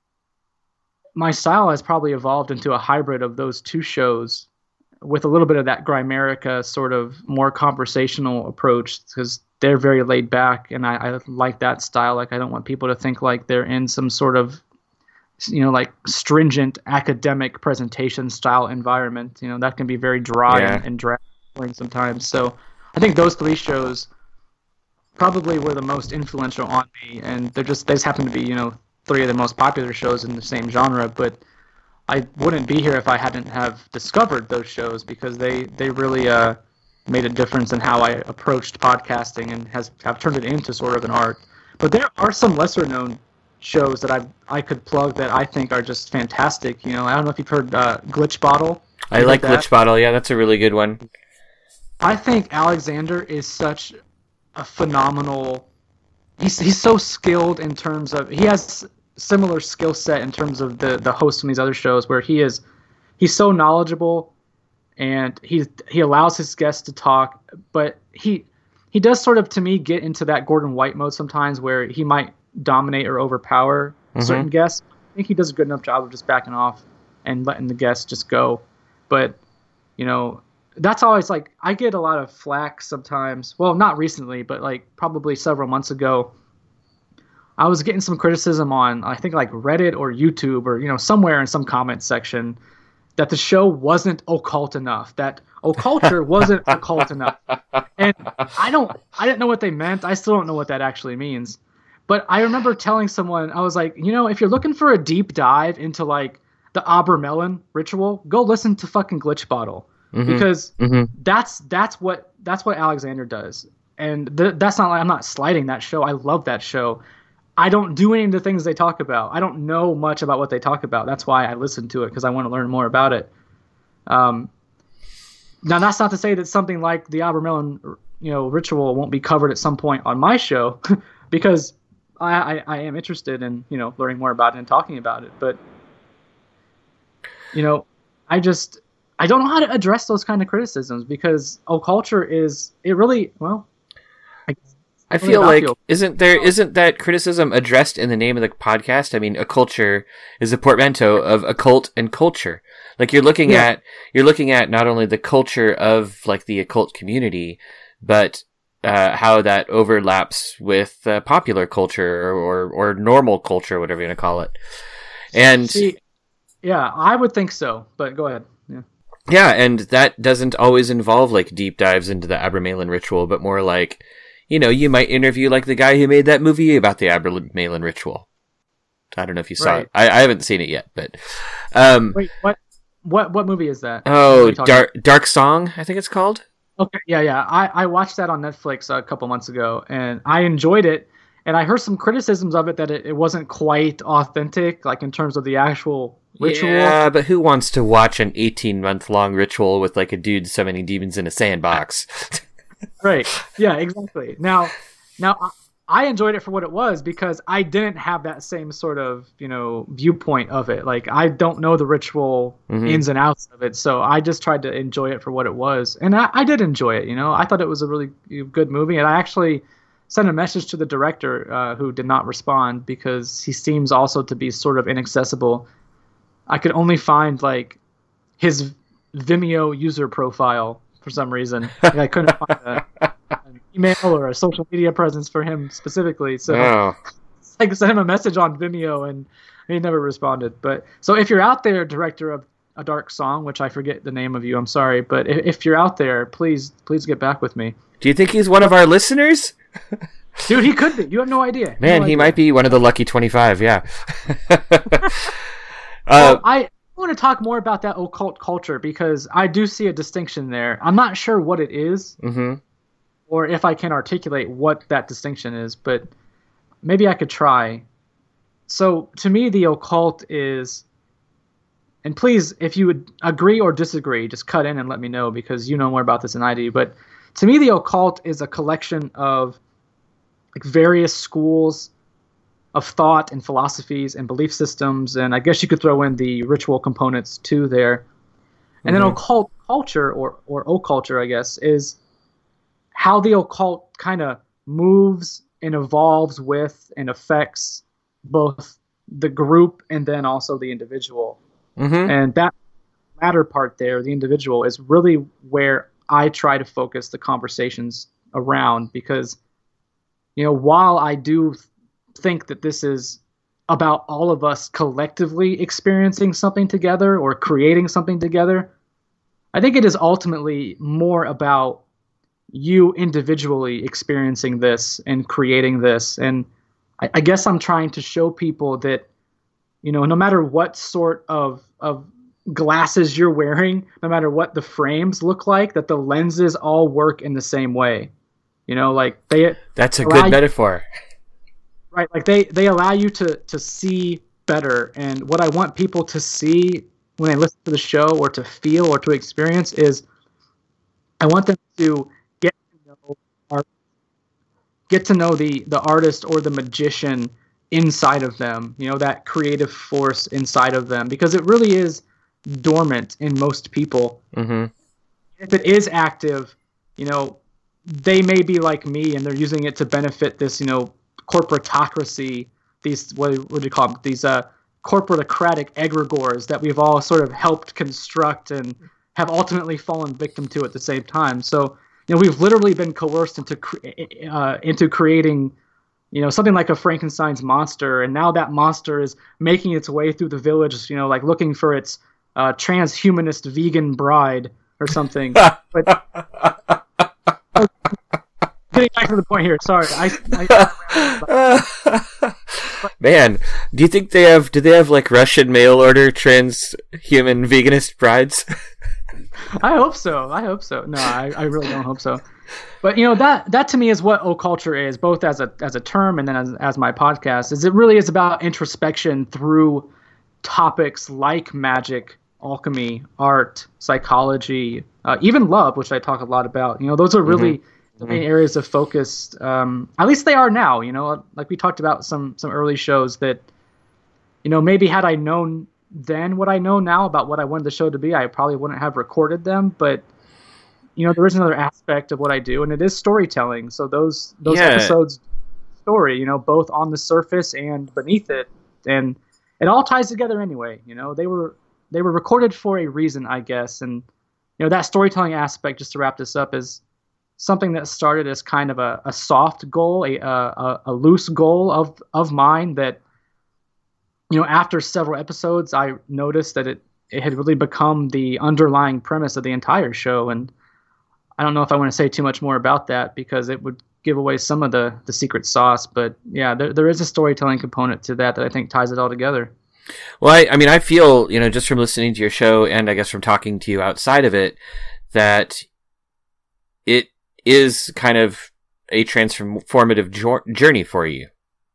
my style has probably evolved into a hybrid of those two shows, with a little bit of that Grimerica sort of more conversational approach, because they're very laid back, and I like that style. Like, I don't want people to think like they're in some sort of, like stringent academic presentation style environment. That can be very dry and drag sometimes. So I think those three shows probably were the most influential on me, and they just happen to be, three of the most popular shows in the same genre. But I wouldn't be here if I hadn't have discovered those shows, because they really made a difference in how I approached podcasting, and have turned it into sort of an art. But there are some lesser known shows that I could plug that I think are just fantastic. I don't know if you've heard Glitch Bottle. I like Glitch Bottle. Yeah, that's a really good one. I think Alexander is such a phenomenal. He's so skilled in terms of, he has similar skill set in terms of the host from these other shows, where he's so knowledgeable, and he allows his guests to talk, but he does sort of, to me, get into that Gordon White mode sometimes, where he might dominate or overpower certain guests. I think he does a good enough job of just backing off and letting the guests just go. But that's always, like, I get a lot of flack sometimes. Well, not recently, but like probably several months ago, I was getting some criticism on, I think, like Reddit or YouTube, or somewhere in some comment section, that the show wasn't occult enough, that occulture wasn't occult enough. And I didn't know what they meant. I still don't know what that actually means. But I remember telling someone, I was like, if you're looking for a deep dive into like the Abramelin ritual, go listen to fucking Glitch Bottle, because that's what Alexander does. And that's not like, I'm not slighting that show. I love that show. I don't do any of the things they talk about. I don't know much about what they talk about. That's why I listen to it, because I want to learn more about it. Now, that's not to say that something like the Abramelin, ritual won't be covered at some point on my show, because I am interested in, learning more about it and talking about it. But, I don't know how to address those kind of criticisms, because occulture I feel like isn't that criticism addressed in the name of the podcast? I mean, occulture is a portmanteau of occult and culture. Like, you're looking at not only the culture of like the occult community, but how that overlaps with popular culture or normal culture, whatever you want to call it. And I would think so. But go ahead. Yeah, and that doesn't always involve like deep dives into the Abramelin ritual, but more like, you might interview like the guy who made that movie about the Abramelin ritual. I don't know if you saw it. I haven't seen it yet, but wait, what movie is that? Oh, Dark Song, I think it's called. Okay, yeah. I watched that on Netflix a couple months ago, and I enjoyed it. And I heard some criticisms of it that it wasn't quite authentic, like in terms of the actual ritual. Yeah, but who wants to watch an 18-month-long ritual with like a dude summoning demons in a sandbox? Right. Yeah, exactly. Now, I enjoyed it for what it was, because I didn't have that same sort of, viewpoint of it. Like, I don't know the ritual ins and outs of it, so I just tried to enjoy it for what it was. And I did enjoy it, I thought it was a really good movie, and I actually sent a message to the director who did not respond, because he seems also to be sort of inaccessible. I could only find, like, his Vimeo user profile for some reason. Like, I couldn't find an email or a social media presence for him specifically. So I sent him a message on Vimeo and he never responded. But so if you're out there, director of A Dark Song, which I forget the name of you, I'm sorry, but if you're out there, please get back with me. Do you think he's one of our listeners? Dude, he could be. You have no idea. Man, he might be one of the lucky 25. Yeah. Well, I want to talk more about that occult culture because I do see a distinction there. I'm not sure what it is, or if I can articulate what that distinction is, but maybe I could try. So to me, the occult is, and please, if you would agree or disagree, just cut in and let me know because you know more about this than I do. But to me, the occult is a collection of like various schools of thought and philosophies and belief systems, and I guess you could throw in the ritual components too there. And then occult culture, or occulture, I guess, is how the occult kind of moves and evolves with and affects both the group and then also the individual. And that latter part there, the individual, is really where I try to focus the conversations around because, you know, while I do think that this is about all of us collectively experiencing something together or creating something together, I think it is ultimately more about you individually experiencing this and creating this. And I guess I'm trying to show people that, you know, no matter what sort of glasses you're wearing, no matter what the frames look like, that the lenses all work in the same way. You know, like that's a good metaphor. Right, like they allow you to see better, and what I want people to see when they listen to the show or to feel or to experience is I want them to get to know the artist or the magician inside of them, you know, that creative force inside of them, because it really is dormant in most people. If it is active, you know, they may be like me and they're using it to benefit this, you know, corporatocracy, these what do you call them? These corporatocratic egregores that we've all sort of helped construct and have ultimately fallen victim to at the same time. So, you know, we've literally been coerced into creating, you know, something like a Frankenstein's monster, and now that monster is making its way through the village, you know, like looking for its transhumanist vegan bride or something. But getting back to the point here. Sorry, Man, do you think do they have like Russian mail order transhuman veganist brides? I hope so. No, I really don't hope so. But you know, that to me is what occulture is, both as a term and then as my podcast, is it really is about introspection through topics like magic, alchemy, art, psychology, even love, which I talk a lot about. You know, those are really the main areas of focus. At least they are now. You know, like we talked about some early shows that, you know, maybe had I known then what I know now about what I wanted the show to be, I probably wouldn't have recorded them. But you know, there is another aspect of what I do, and it is storytelling. So those episodes, story, you know, both on the surface and beneath it, and it all ties together anyway. You know, they were recorded for a reason, I guess. And you know, that storytelling aspect, just to wrap this up, is something that started as kind of a soft goal, a loose goal of mine that, you know, after several episodes, I noticed that it had really become the underlying premise of the entire show. And I don't know if I want to say too much more about that because it would give away some of the secret sauce. But yeah, there is a storytelling component to that I think ties it all together. Well, I mean, I feel, you know, just from listening to your show and I guess from talking to you outside of it, that it is kind of a transformative journey for you.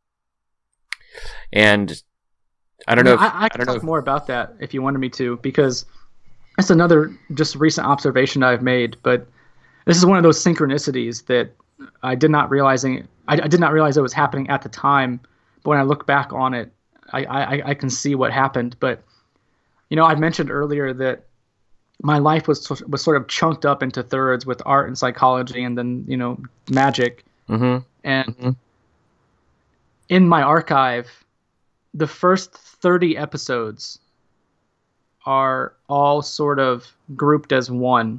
And I don't know. I can talk more about that if you wanted me to, because it's another just recent observation I've made. But this is one of those synchronicities that I did not realize it was happening at the time. But when I look back on it, I can see what happened. But you know, I mentioned earlier that my life was sort of chunked up into thirds with art and psychology, and then, you know, magic. And in my archive, the first 30 episodes are all sort of grouped as one,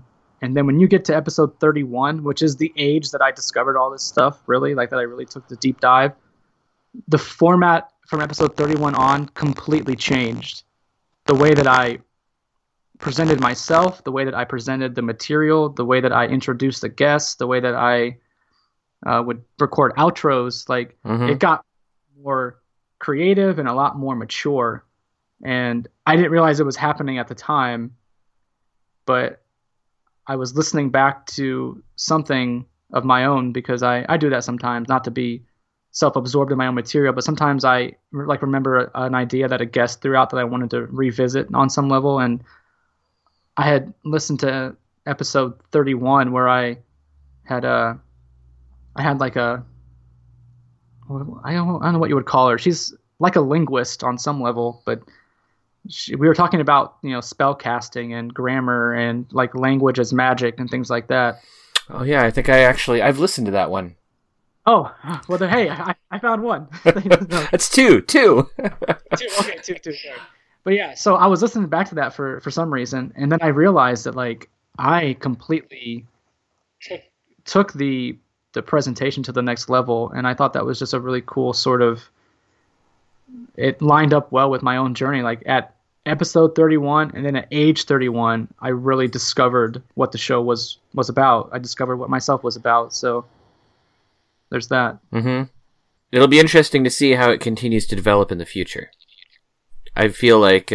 And then when you get to episode 31, which is the age that I discovered all this stuff, really, like that I really took the deep dive, the format from episode 31 on completely changed. The way that I presented myself, the way that I presented the material, the way that I introduced the guests, the way that I would record outros, like it got more creative and a lot more mature. And I didn't realize it was happening at the time, but I was listening back to something of my own, because I do that sometimes, not to be self-absorbed in my own material, but sometimes I like remember an idea that a guest threw out that I wanted to revisit on some level. And I had listened to episode 31 where I had like I don't know what you would call her. She's like a linguist on some level, but we were talking about, spell casting and grammar and like language as magic and things like that. Oh yeah, I think I've listened to that one. Oh, well then, hey, I found one. That's two. Two. Okay, two. Sorry. But yeah, so I was listening back to that for some reason, and then I realized that like I completely took the presentation to the next level, and I thought that was just a really cool sort of. It lined up well with my own journey. Like at episode 31, and then at age 31, I really discovered what the show was about. I discovered what myself was about. So there's that. Mm-hmm. It'll be interesting to see how it continues to develop in the future. I feel like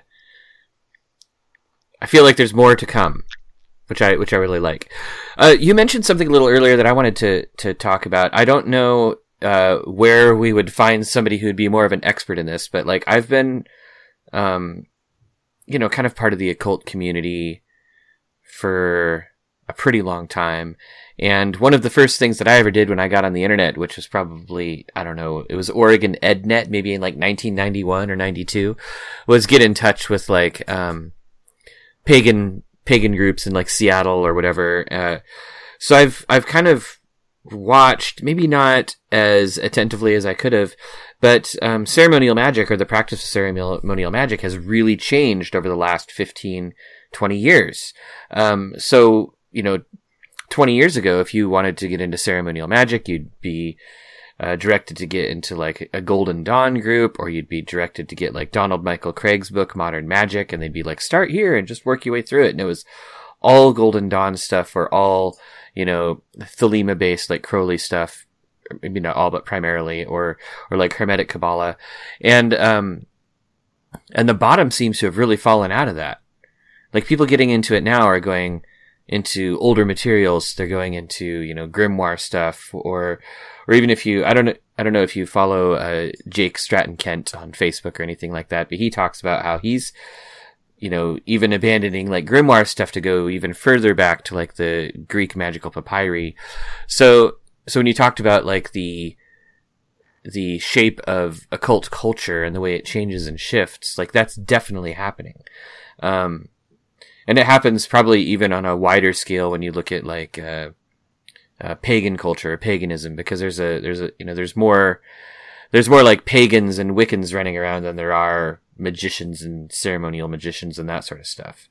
there's more to come, which I really like. You mentioned something a little earlier that I wanted to talk about. I don't know where we would find somebody who would be more of an expert in this, but like I've been, kind of part of the occult community for a pretty long time. And one of the first things that I ever did when I got on the internet, which was probably, I don't know, it was Oregon EdNet, maybe in like 1991 or 92, was get in touch with like, pagan groups in like Seattle or whatever. So I've kind of watched, maybe not as attentively as I could have, but ceremonial magic, or the practice of ceremonial magic, has really changed over the last 15, 20 years. So, 20 years ago, if you wanted to get into ceremonial magic, you'd be directed to get into like a Golden Dawn group, or you'd be directed to get like Donald Michael Craig's book, Modern Magic, and they'd be like, start here and just work your way through it. And it was all Golden Dawn stuff, or all, Thelema based, like Crowley stuff, maybe not all, but primarily, or like Hermetic Kabbalah. And the bottom seems to have really fallen out of that. Like people getting into it now are going into older materials. They're going into, grimoire stuff, or even if you, I don't know if you follow, Jake Stratton Kent on Facebook or anything like that, but he talks about how he's, even abandoning like grimoire stuff to go even further back to like the Greek magical papyri. So when you talked about like the shape of occult culture and the way it changes and shifts, like that's definitely happening. And it happens probably even on a wider scale when you look at like, pagan culture or paganism, because there's more like pagans and Wiccans running around than there are magicians and ceremonial magicians and that sort of stuff.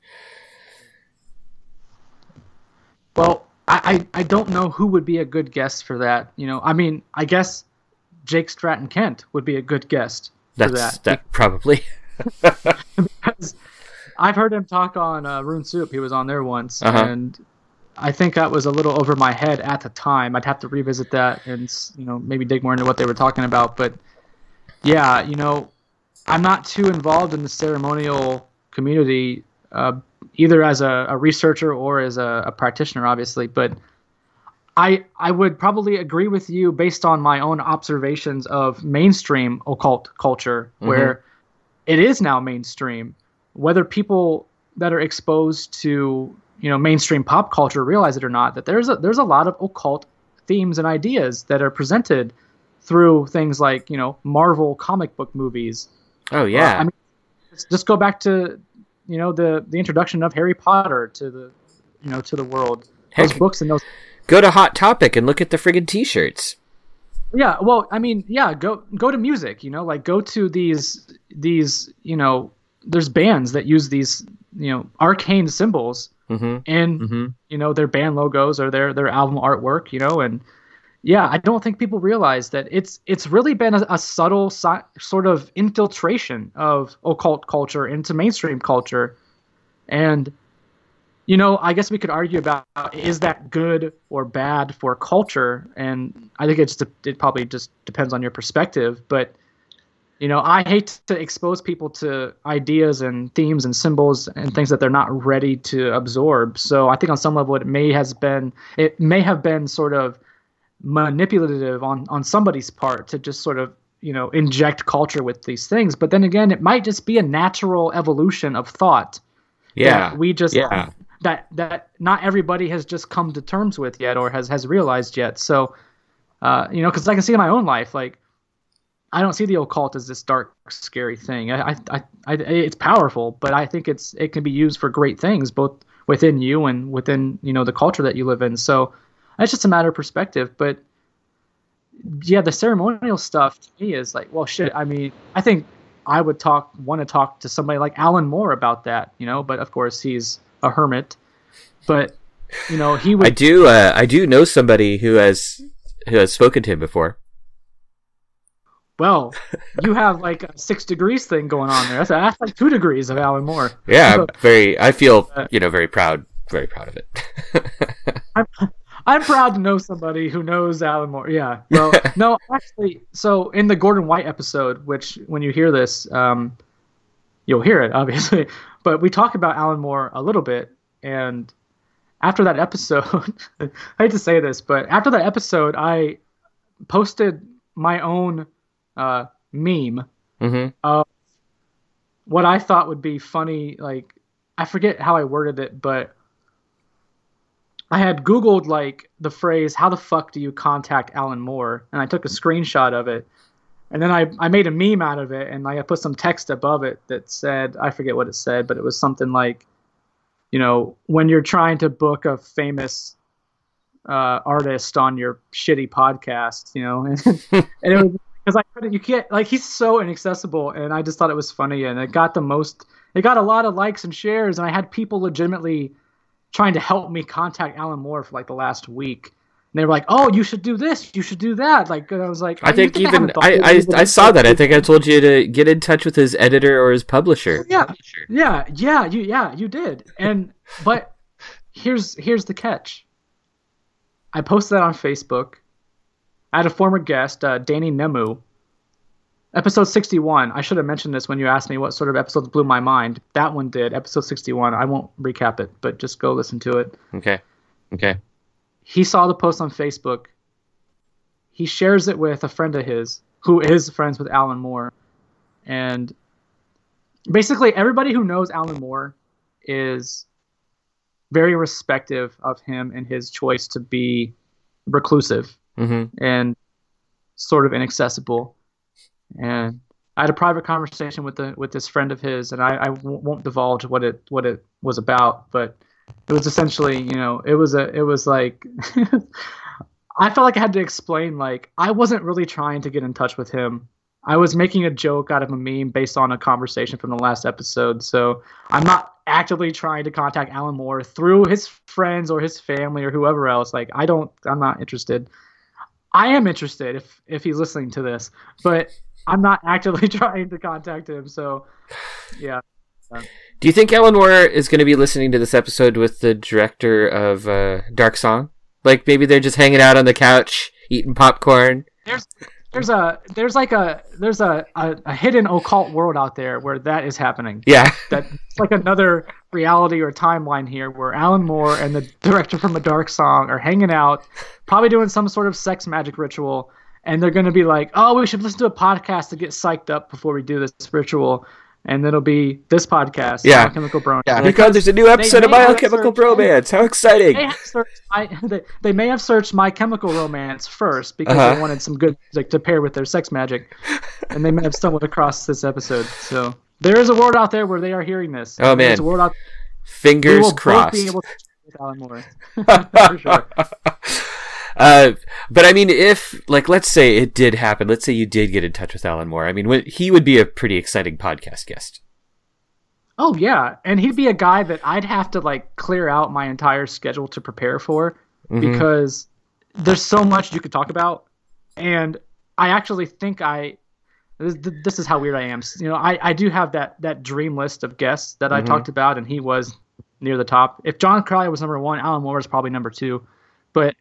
Well, I don't know who would be a good guest for that. I guess Jake Stratton Kent would be a good guest for that. That probably. Because I've heard him talk on Rune Soup. He was on there once, and I think that was a little over my head at the time. I'd have to revisit that and maybe dig more into what they were talking about. But yeah, I'm not too involved in the ceremonial community, either as a researcher or as a practitioner, obviously. But I would probably agree with you based on my own observations of mainstream occult culture, where it is now mainstream. Whether people that are exposed to mainstream pop culture realize it or not, that there's a lot of occult themes and ideas that are presented through things like Marvel comic book movies. Oh yeah. Just go back to the introduction of Harry Potter to the world. Those books and those. Go to Hot Topic and look at the friggin' T-shirts. Yeah, well, go to music. Like go to these. There's bands that use these arcane symbols in their band logos or their album artwork, and yeah, I don't think people realize that it's really been a subtle sort of infiltration of occult culture into mainstream culture. And I guess we could argue about, is that good or bad for culture? And I think it probably just depends on your perspective. But I hate to expose people to ideas and themes and symbols and things that they're not ready to absorb. So I think on some level it may have been sort of manipulative on somebody's part to just sort of inject culture with these things. But then again, it might just be a natural evolution of thought. That we just that not everybody has just come to terms with yet or has realized yet. So because I can see in my own life, like, I don't see the occult as this dark, scary thing. It's powerful, but I think it can be used for great things, both within you and within the culture that you live in. So it's just a matter of perspective. But yeah, the ceremonial stuff to me is like, well, shit. I mean, I think I would want to talk to somebody like Alan Moore about that, but of course he's a hermit. But he would. I do know somebody who has spoken to him before. Well, you have like a 6 degrees thing going on there. That's like 2 degrees of Alan Moore. Yeah, I feel very proud of it. I'm proud to know somebody who knows Alan Moore. Yeah. Well, no, actually, so in the Gordon White episode, which when you hear this, you'll hear it, obviously, but we talk about Alan Moore a little bit. And after that episode, I hate to say this, but after that episode, I posted my own meme of what I thought would be funny. Like, I forget how I worded it, but I had Googled like the phrase, how the fuck do you contact Alan Moore? And I took a screenshot of it. And then I made a meme out of it, and I put some text above it that said, I forget what it said, but it was something like, when you're trying to book a famous artist on your shitty podcast, and it was because you can't, like, he's so inaccessible, and I just thought it was funny, and it got a lot of likes and shares, and I had people legitimately trying to help me contact Alan Moore for like the last week. And they were like, "Oh, you should do this, you should do that." Like, and I was like, I think even I saw that. I think I told you to get in touch with his editor or his publisher. Yeah, you did. But here's the catch. I posted that on Facebook. I had a former guest, Danny Nemu. Episode 61. I should have mentioned this when you asked me what sort of episodes blew my mind. That one did. Episode 61. I won't recap it, but just go listen to it. Okay. He saw the post on Facebook. He shares it with a friend of his who is friends with Alan Moore. And basically everybody who knows Alan Moore is very respective of him and his choice to be reclusive and sort of inaccessible. And I had a private conversation with this friend of his, and I won't divulge what it was about, but it was essentially, it was like I felt like I had to explain, like, I wasn't really trying to get in touch with him. I was making a joke out of a meme based on a conversation from the last episode. So I'm not actively trying to contact Alan Moore through his friends or his family or whoever else. Like, I'm not interested. I am interested if he's listening to this, but I'm not actively trying to contact him. So yeah. Do you think Alan Moore is going to be listening to this episode with the director of Dark Song? Like, maybe they're just hanging out on the couch, eating popcorn. There's a hidden occult world out there where that is happening. Yeah. That's like another reality or timeline here where Alan Moore and the director from A Dark Song are hanging out, probably doing some sort of sex magic ritual, and they're going to be like, oh, we should listen to a podcast to get psyched up before we do this ritual. And it'll be this podcast, yeah. My Chemical Bromance. Yeah, because there's a new episode of My Chemical Bromance. How exciting! They may have searched My Chemical Romance first because they wanted some good music to pair with their sex magic, and they may have stumbled across this episode. So there is a world out there where they are hearing this. Oh man! There's a world out Fingers crossed. Both be able to with Alan Moore. For sure. But I mean, if, like, let's say it did happen, let's say you did get in touch with Alan Moore, I mean, he would be a pretty exciting podcast guest. Oh yeah, and he'd be a guy that I'd have to like clear out my entire schedule to prepare for because there's so much you could talk about, and I actually think this is how weird I am. You know, I do have that dream list of guests that I talked about, and he was near the top. If John Crowley was number 1, Alan Moore was probably number 2, but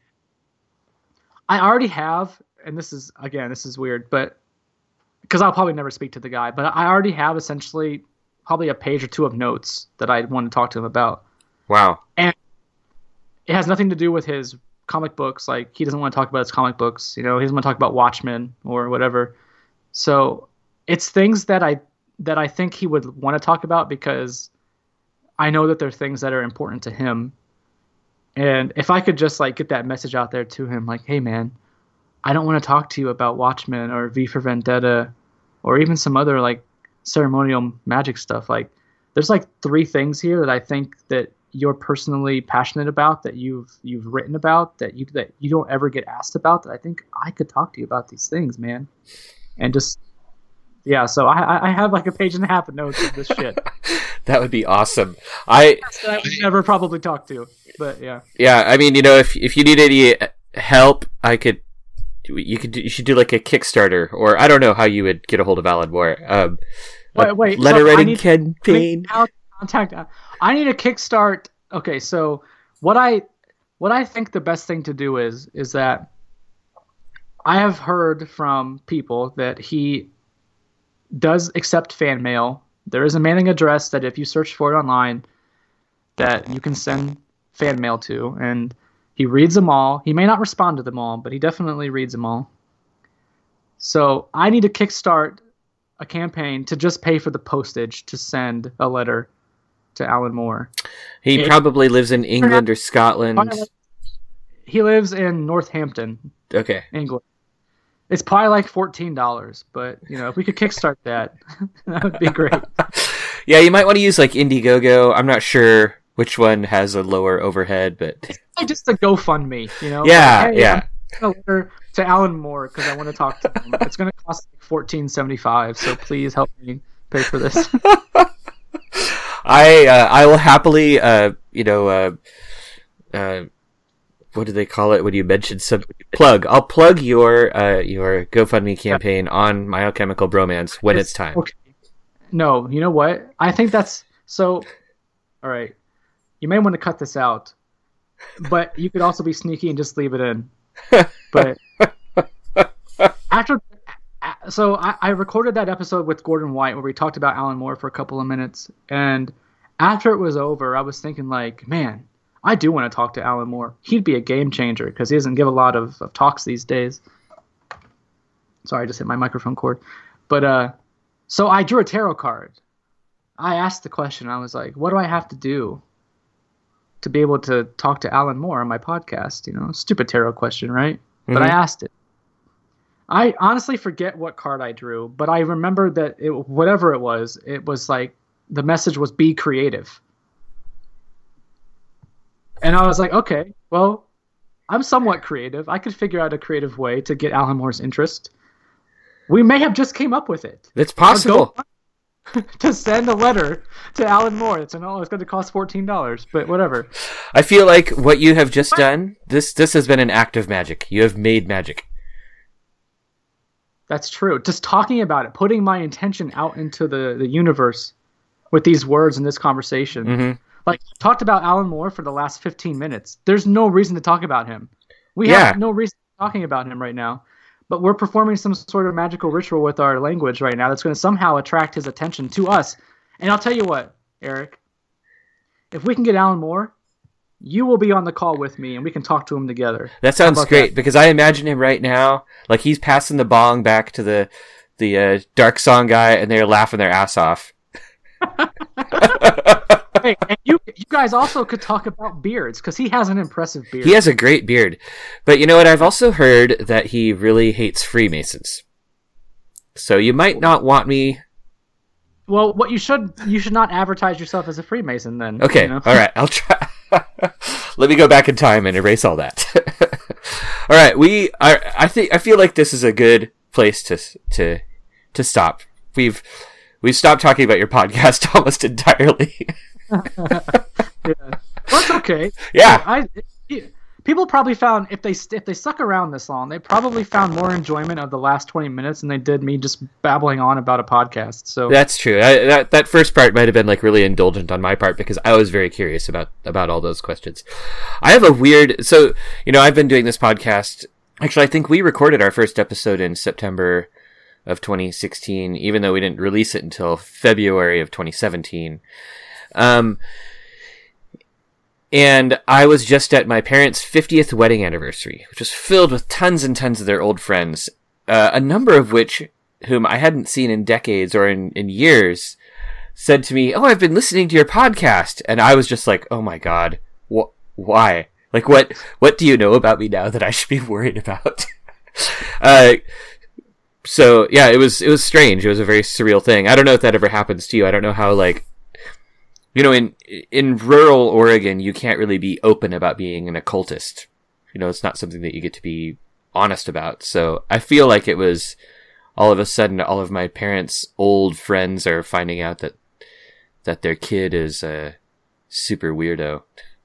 I already have, and this is weird, but because I'll probably never speak to the guy, but I already have essentially probably a page or 2 of notes that I want to talk to him about. Wow. And it has nothing to do with his comic books. Like, he doesn't want to talk about his comic books. You know, he doesn't want to talk about Watchmen or whatever. So it's things that I think he would want to talk about because I know that they're things that are important to him. And if I could just like get that message out there to him, like, hey man, I don't want to talk to you about Watchmen or V for Vendetta or even some other like ceremonial magic stuff. Like, there's like 3 things here that I think that you're personally passionate about, that you've written about, that you don't ever get asked about, that I think I could talk to you about these things, man. And just, yeah, so I have like a page and a half of notes of this shit. That would be awesome. I would never probably talk to, but yeah. Yeah, I mean, you know, if you need any help, you should do like a Kickstarter, or I don't know how you would get a hold of Alan Moore. Wait, letter so writing campaign. I need a kickstart. Okay, so what I think the best thing to do is that I have heard from people that he does accept fan mail. There is a mailing address that if you search for it online that you can send fan mail to, and he reads them all. He may not respond to them all, but he definitely reads them all. So I need to kickstart a campaign to just pay for the postage to send a letter to Alan Moore. He probably lives in England or Scotland. He lives in Northampton, okay, England. It's probably like $14, but you know, if we could kickstart that, that would be great. Yeah, you might want to use like Indiegogo. I'm not sure which one has a lower overhead, but it's like just a GoFundMe, you know? Yeah, like, hey, yeah. I'm a letter to Alan Moore because I want to talk to him. It's going to cost like $14.75, so please help me pay for this. I will happily, what do they call it when you mention some plug? I'll plug your GoFundMe campaign on My Alchemical Bromance when it's time. Okay. No, you know what? I think that's so. All right, you may want to cut this out, but you could also be sneaky and just leave it in. But I recorded that episode with Gordon White where we talked about Alan Moore for a couple of minutes, and after it was over, I was thinking like, man, I do want to talk to Alan Moore. He'd be a game changer because he doesn't give a lot of talks these days. Sorry, I just hit my microphone cord. But so I drew a tarot card. I asked the question. I was like, what do I have to do to be able to talk to Alan Moore on my podcast? You know, stupid tarot question, right? Mm-hmm. But I asked it. I honestly forget what card I drew, but I remember that whatever it was like the message was be creative. And I was like, okay, well, I'm somewhat creative. I could figure out a creative way to get Alan Moore's interest. We may have just came up with it. It's possible. To send a letter to Alan Moore. It's going to cost $14, but whatever. I feel like what you have just done, this has been an act of magic. You have made magic. That's true. Just talking about it, putting my intention out into the universe with these words in this conversation. Mm-hmm. Like, I talked about Alan Moore for the last 15 minutes. There's no reason to talk about him. We have no reason talking about him right now. But we're performing some sort of magical ritual with our language right now that's going to somehow attract his attention to us. And I'll tell you what, Eric, if we can get Alan Moore, you will be on the call with me and we can talk to him together. That sounds great because I imagine him right now, like he's passing the bong back to the Dark Song guy and they're laughing their ass off. Hey, and you guys also could talk about beards because he has an impressive beard. He has a great beard. But you know what? I've also heard that he really hates Freemasons. So you might not want me... Well, what you should not advertise yourself as a Freemason then. Okay, you know? All right. I'll try. Let me go back in time and erase all that. All right, I feel like this is a good place to stop. We've we stopped talking about your podcast almost entirely. Yeah. Well, that's okay. Yeah. People probably found if they stuck around this long, they probably found more enjoyment of the last 20 minutes than they did me just babbling on about a podcast. So that's true. That first part might have been like really indulgent on my part because I was very curious about all those questions. I have a weird. So I've been doing this podcast. Actually, I think we recorded our first episode in September of 2016, even though we didn't release it until February of 2017. And I was just at my parents' 50th wedding anniversary, which was filled with tons and tons of their old friends, a number of whom I hadn't seen in decades or in years, said to me, "Oh, I've been listening to your podcast." And I was just like, "Oh my God, why? Like, what do you know about me now that I should be worried about?" So yeah, it was strange. It was a very surreal thing. I don't know if that ever happens to you. I don't know how, like, in rural Oregon, you can't really be open about being an occultist. It's not something that you get to be honest about. So I feel like it was all of a sudden all of my parents' old friends are finding out that their kid is a super weirdo.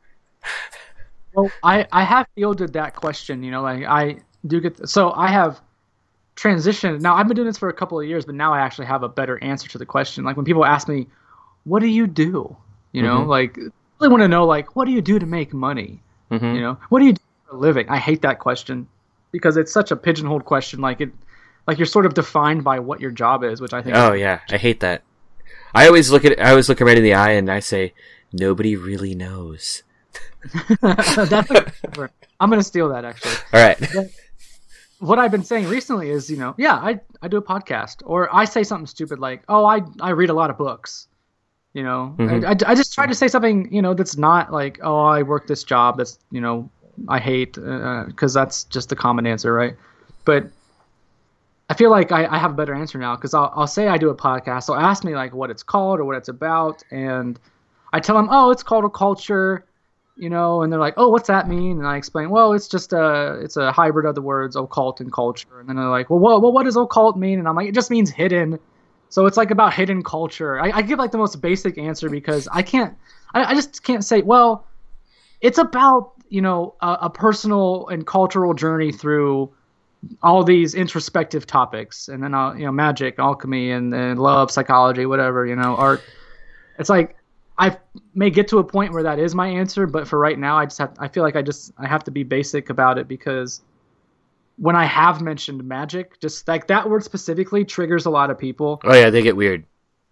Well, I have fielded that question, like I do get, so I have transitioned. Now I've been doing this for a couple of years, but now I actually have a better answer to the question. Like when people ask me, what do you do? Like I really want to know, like, what do you do to make money? Mm-hmm. What do you do for a living? I hate that question because it's such a pigeonholed question. Like you're sort of defined by what your job is, which I think. Oh yeah, I hate that. I always look them right in the eye and I say, nobody really knows. That's I'm gonna steal that actually. All right. But what I've been saying recently is, I do a podcast, or I say something stupid like, "Oh, I read a lot of books." Mm-hmm. I just try to say something, that's not like, "Oh, I work this job that's, I hate," because that's just the common answer, right? But I feel like I have a better answer now because I'll say I do a podcast. They'll ask me like what it's called or what it's about, and I tell them, "Oh, it's called a culture." And they're like, "Oh, what's that mean?" And I explain, "Well, it's just it's a hybrid of the words occult and culture." And then they're like, "Well, what does occult mean?" And I'm like, "It just means hidden." So it's like about hidden culture. I give like the most basic answer because I just can't say, well, it's about, a personal and cultural journey through all these introspective topics. And then, magic, alchemy, and love, psychology, whatever, art. It's like, I may get to a point where that is my answer, but for right now, I feel like I have to be basic about it because when I have mentioned magic, just like that word specifically triggers a lot of people. Oh yeah, they get weird.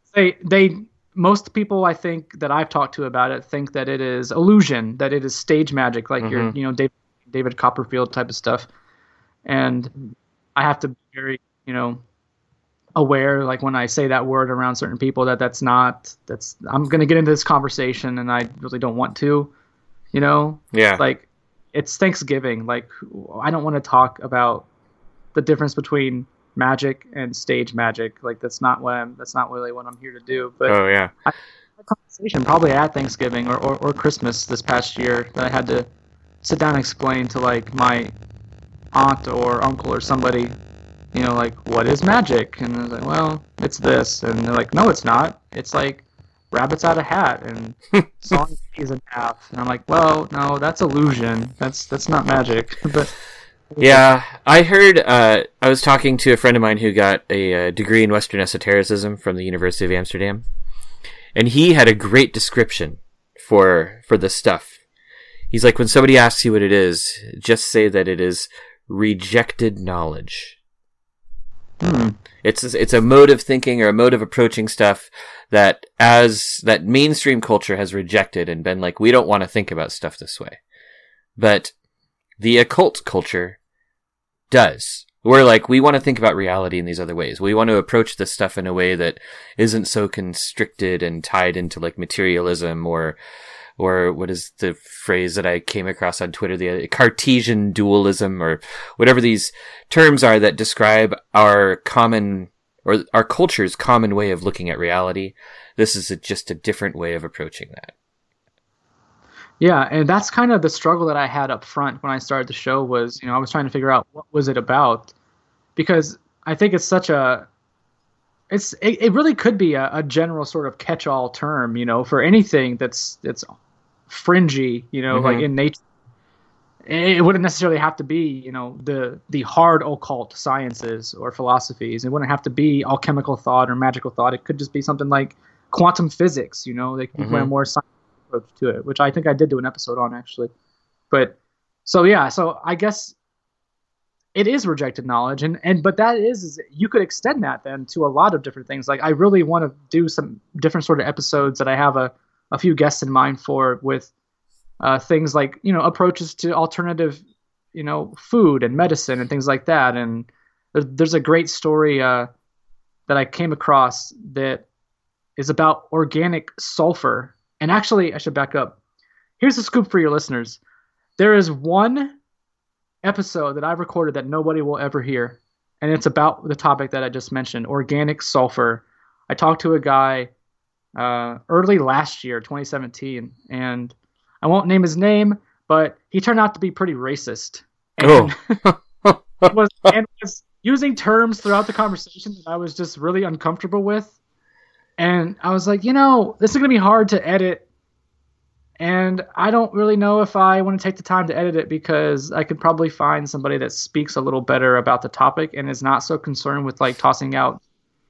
Most people I think that I've talked to about it think that it is illusion, that it is stage magic, like your David Copperfield type of stuff. And I have to be very, aware, like when I say that word around certain people, that's I'm going to get into this conversation and I really don't want to, Yeah. Like it's Thanksgiving. Like I don't want to talk about the difference between magic and stage magic. Like that's not really what I'm here to do. But oh yeah. I had a conversation probably at Thanksgiving or Christmas this past year that I had to sit down and explain to like my aunt or uncle or somebody, like, what is magic? And I was like, well, it's this. And they're like, no, it's not. It's like rabbits out of hat and sawing peas in half. And I'm like, well, no, that's illusion. That's not magic. But yeah, I heard, I was talking to a friend of mine who got a degree in Western esotericism from the University of Amsterdam. And he had a great description for this stuff. He's like, when somebody asks you what it is, just say that it is rejected knowledge. It's a mode of thinking or a mode of approaching stuff that mainstream culture has rejected and been like, we don't want to think about stuff this way. But the occult culture does. We're like, we want to think about reality in these other ways. We want to approach this stuff in a way that isn't so constricted and tied into like materialism or what is the phrase that I came across on Twitter, the Cartesian dualism, or whatever these terms are that describe our common, or our culture's common way of looking at reality. This is just a different way of approaching that. Yeah, and that's kind of the struggle that I had up front when I started the show was, I was trying to figure out what was it about, because I think it's such a it really could be a general sort of catch-all term, for anything that's fringy, like in nature. It wouldn't necessarily have to be, the hard occult sciences or philosophies. It wouldn't have to be alchemical thought or magical thought. It could just be something like quantum physics, like you put a more scientific approach to it, which I think I did do an episode on actually. But so I guess it is rejected knowledge, but that is you could extend that then to a lot of different things. Like I really want to do some different sort of episodes that I have a few guests in mind for, with things like, approaches to alternative, food and medicine and things like that. And there's a great story that I came across that is about organic sulfur. And actually, I should back up. Here's a scoop for your listeners. There is one episode that I've recorded that nobody will ever hear, and it's about the topic that I just mentioned, organic sulfur. I talked to a guy early last year, 2017, and I won't name his name, but he turned out to be pretty racist. And, was using terms throughout the conversation that I was just really uncomfortable with. And I was like, this is going to be hard to edit. And I don't really know if I want to take the time to edit it, because I could probably find somebody that speaks a little better about the topic and is not so concerned with like tossing out,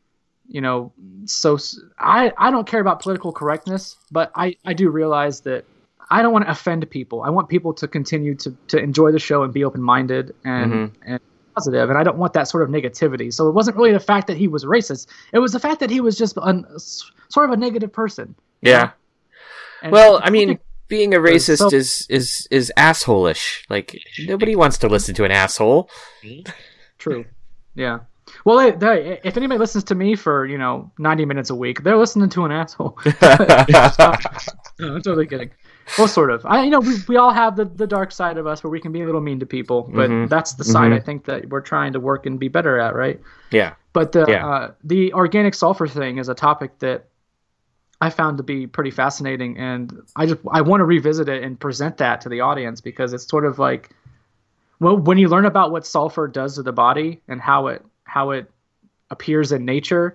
so I don't care about political correctness, but I do realize that I don't want to offend people. I want people to continue to enjoy the show and be open-minded and positive, and I don't want that sort of negativity. So it wasn't really the fact that he was racist. It was the fact that he was just sort of a negative person. Yeah. Well, I mean, being a racist is asshole-ish. Like, nobody wants to listen to an asshole. True. Yeah. Well, if anybody listens to me for 90 minutes a week, they're listening to an asshole. No, I'm totally kidding. Well, sort of. We all have the dark side of us where we can be a little mean to people, but that's the side I think that we're trying to work and be better at, right? Yeah. But the organic sulfur thing is a topic that I found to be pretty fascinating, and I want to revisit it and present that to the audience, because it's sort of like, well, when you learn about what sulfur does to the body and how it appears in nature,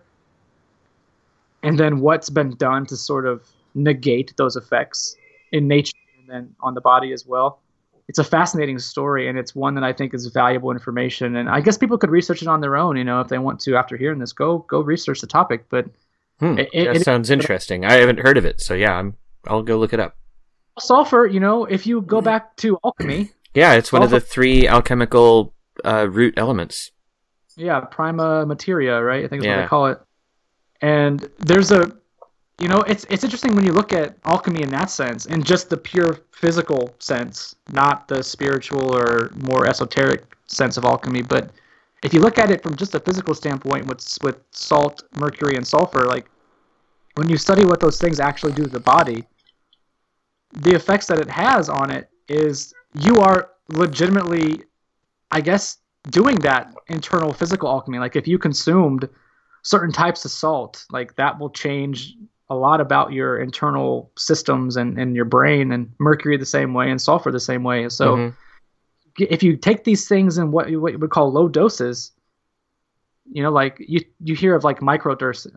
and then what's been done to sort of negate those effects in nature and then on the body as well. It's a fascinating story, and it's one that I think is valuable information. And I guess people could research it on their own, if they want to. After hearing this, go research the topic. But that sounds interesting. I haven't heard of it, so yeah, I'll go look it up. Sulfur, if you go back to alchemy. Yeah, it's one of the 3 alchemical root elements. Yeah, prima materia, right? I think is what they call it. And there's it's interesting when you look at alchemy in that sense, in just the pure physical sense, not the spiritual or more esoteric sense of alchemy. But if you look at it from just a physical standpoint with salt, mercury, and sulfur, like when you study what those things actually do to the body, the effects that it has on it is you are legitimately, I guess, doing that internal physical alchemy. Like if you consumed certain types of salt, like that will change a lot about your internal systems and your brain, and mercury the same way and sulfur the same way. So if you take these things in what you would call low doses, like you hear of like microdosing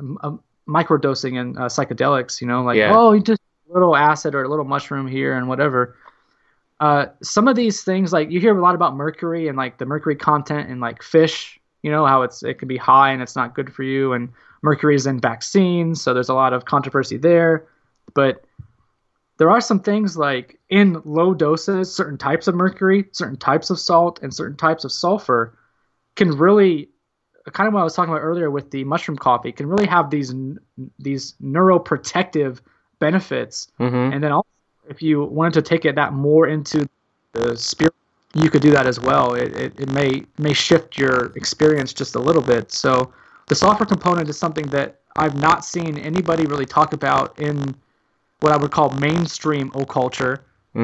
in psychedelics, you just a little acid or a little mushroom here and whatever. Some of these things, like you hear a lot about mercury and like the mercury content in like fish, how it can be high and it's not good for you. And mercury is in vaccines, so there's a lot of controversy there. But there are some things like in low doses, certain types of mercury, certain types of salt, and certain types of sulfur can really, kind of what I was talking about earlier with the mushroom coffee, can really have these neuroprotective benefits. And then also, if you wanted to take that more into the spirit, you could do that as well. It may shift your experience just a little bit. So the sulfur component is something that I've not seen anybody really talk about in what I would call mainstream occulture.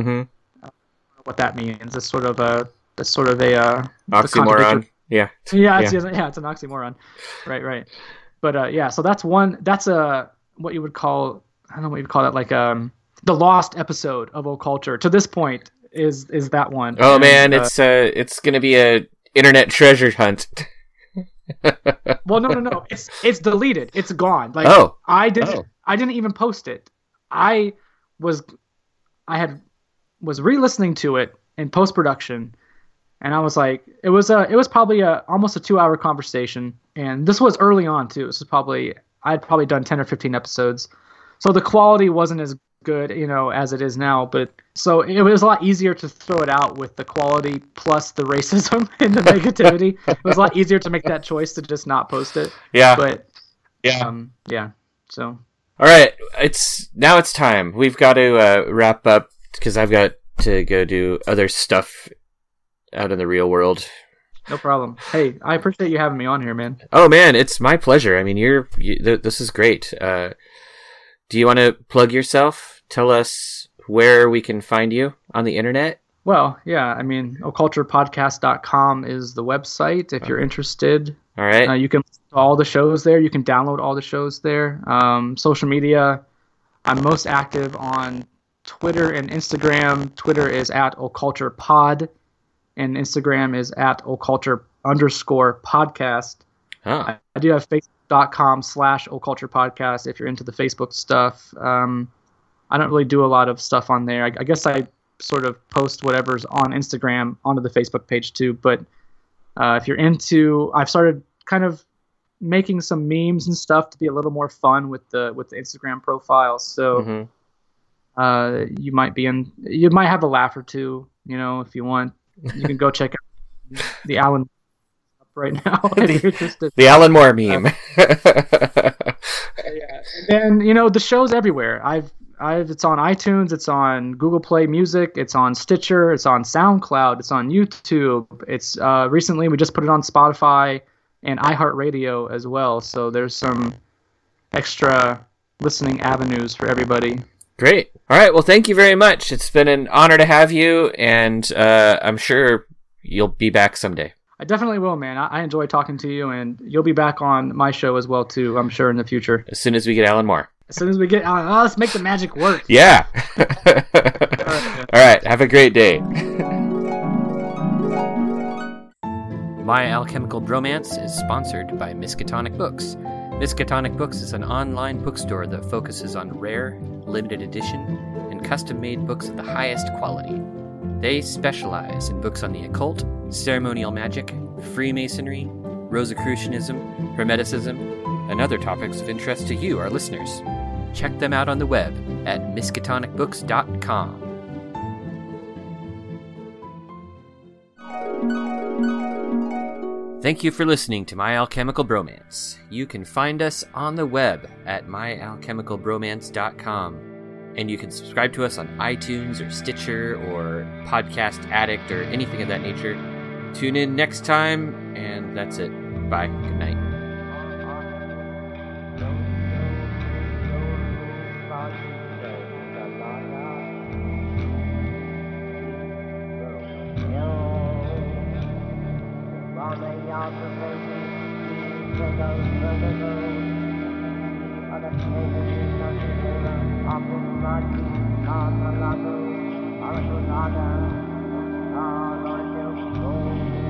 What that means. It's sort of a oxymoron. Yeah, it's an oxymoron. Right. But so that's one. That's what you would call, I don't know what you'd call that, like the lost episode of occulture to this point is that one. Oh, and, man, it's going to be a internet treasure hunt. Well, no. It's deleted. It's gone. Like I didn't even post it. I was re-listening to it in post-production, and I was like, it was probably almost a 2-hour conversation, and this was early on too. This was I'd probably done 10 or 15 episodes, so the quality wasn't as good, as it is now. But so it was a lot easier to throw it out with the quality plus the racism and the negativity. It was a lot easier to make that choice to just not post it. Yeah. But yeah. So. All right, it's time. We've got to wrap up because I've got to go do other stuff out in the real world. No problem. Hey, I appreciate you having me on here, man. Oh man, it's my pleasure. I mean, this is great. Do you want to plug yourself? Tell us where we can find you on the internet. Well, yeah. I mean, occulturepodcast.com is the website if you're interested. All right. You can listen to all the shows there. You can download all the shows there. Social media, I'm most active on Twitter and Instagram. Twitter is @occulturepod, and Instagram is @occulture_podcast. Oh. I do have facebook.com/occulturepodcast if you're into the Facebook stuff. I don't really do a lot of stuff on there. I guess I sort of post whatever's on Instagram onto the Facebook page too. But if you're into, I've started kind of making some memes and stuff to be a little more fun with the Instagram profile. So you might have a laugh or two, if you want. You can go check out the Alan right now if you're interested. The Alan Moore meme. Yeah. And then, the show's everywhere. It's on iTunes, it's on Google Play Music, it's on Stitcher, it's on SoundCloud, it's on YouTube. It's recently we just put it on Spotify and iHeartRadio as well. So there's some extra listening avenues for everybody. Great. All right. Well, thank you very much. It's been an honor to have you, and I'm sure you'll be back someday. I definitely will, man. I enjoy talking to you, and you'll be back on my show as well, too, I'm sure, in the future. As soon as we get Alan Moore. As soon as we get Alan, let's make the magic work. Yeah. All right. Have a great day. My Alchemical Bromance is sponsored by Miskatonic Books. Miskatonic Books is an online bookstore that focuses on rare, limited edition, and custom-made books of the highest quality. They specialize in books on the occult, ceremonial magic, Freemasonry, Rosicrucianism, Hermeticism, and other topics of interest to you, our listeners. Check them out on the web at miskatonicbooks.com. Thank you for listening to My Alchemical Bromance. You can find us on the web at myalchemicalbromance.com. And you can subscribe to us on iTunes or Stitcher or Podcast Addict or anything of that nature. Tune in next time, and that's it. Bye. Good night. Thank you.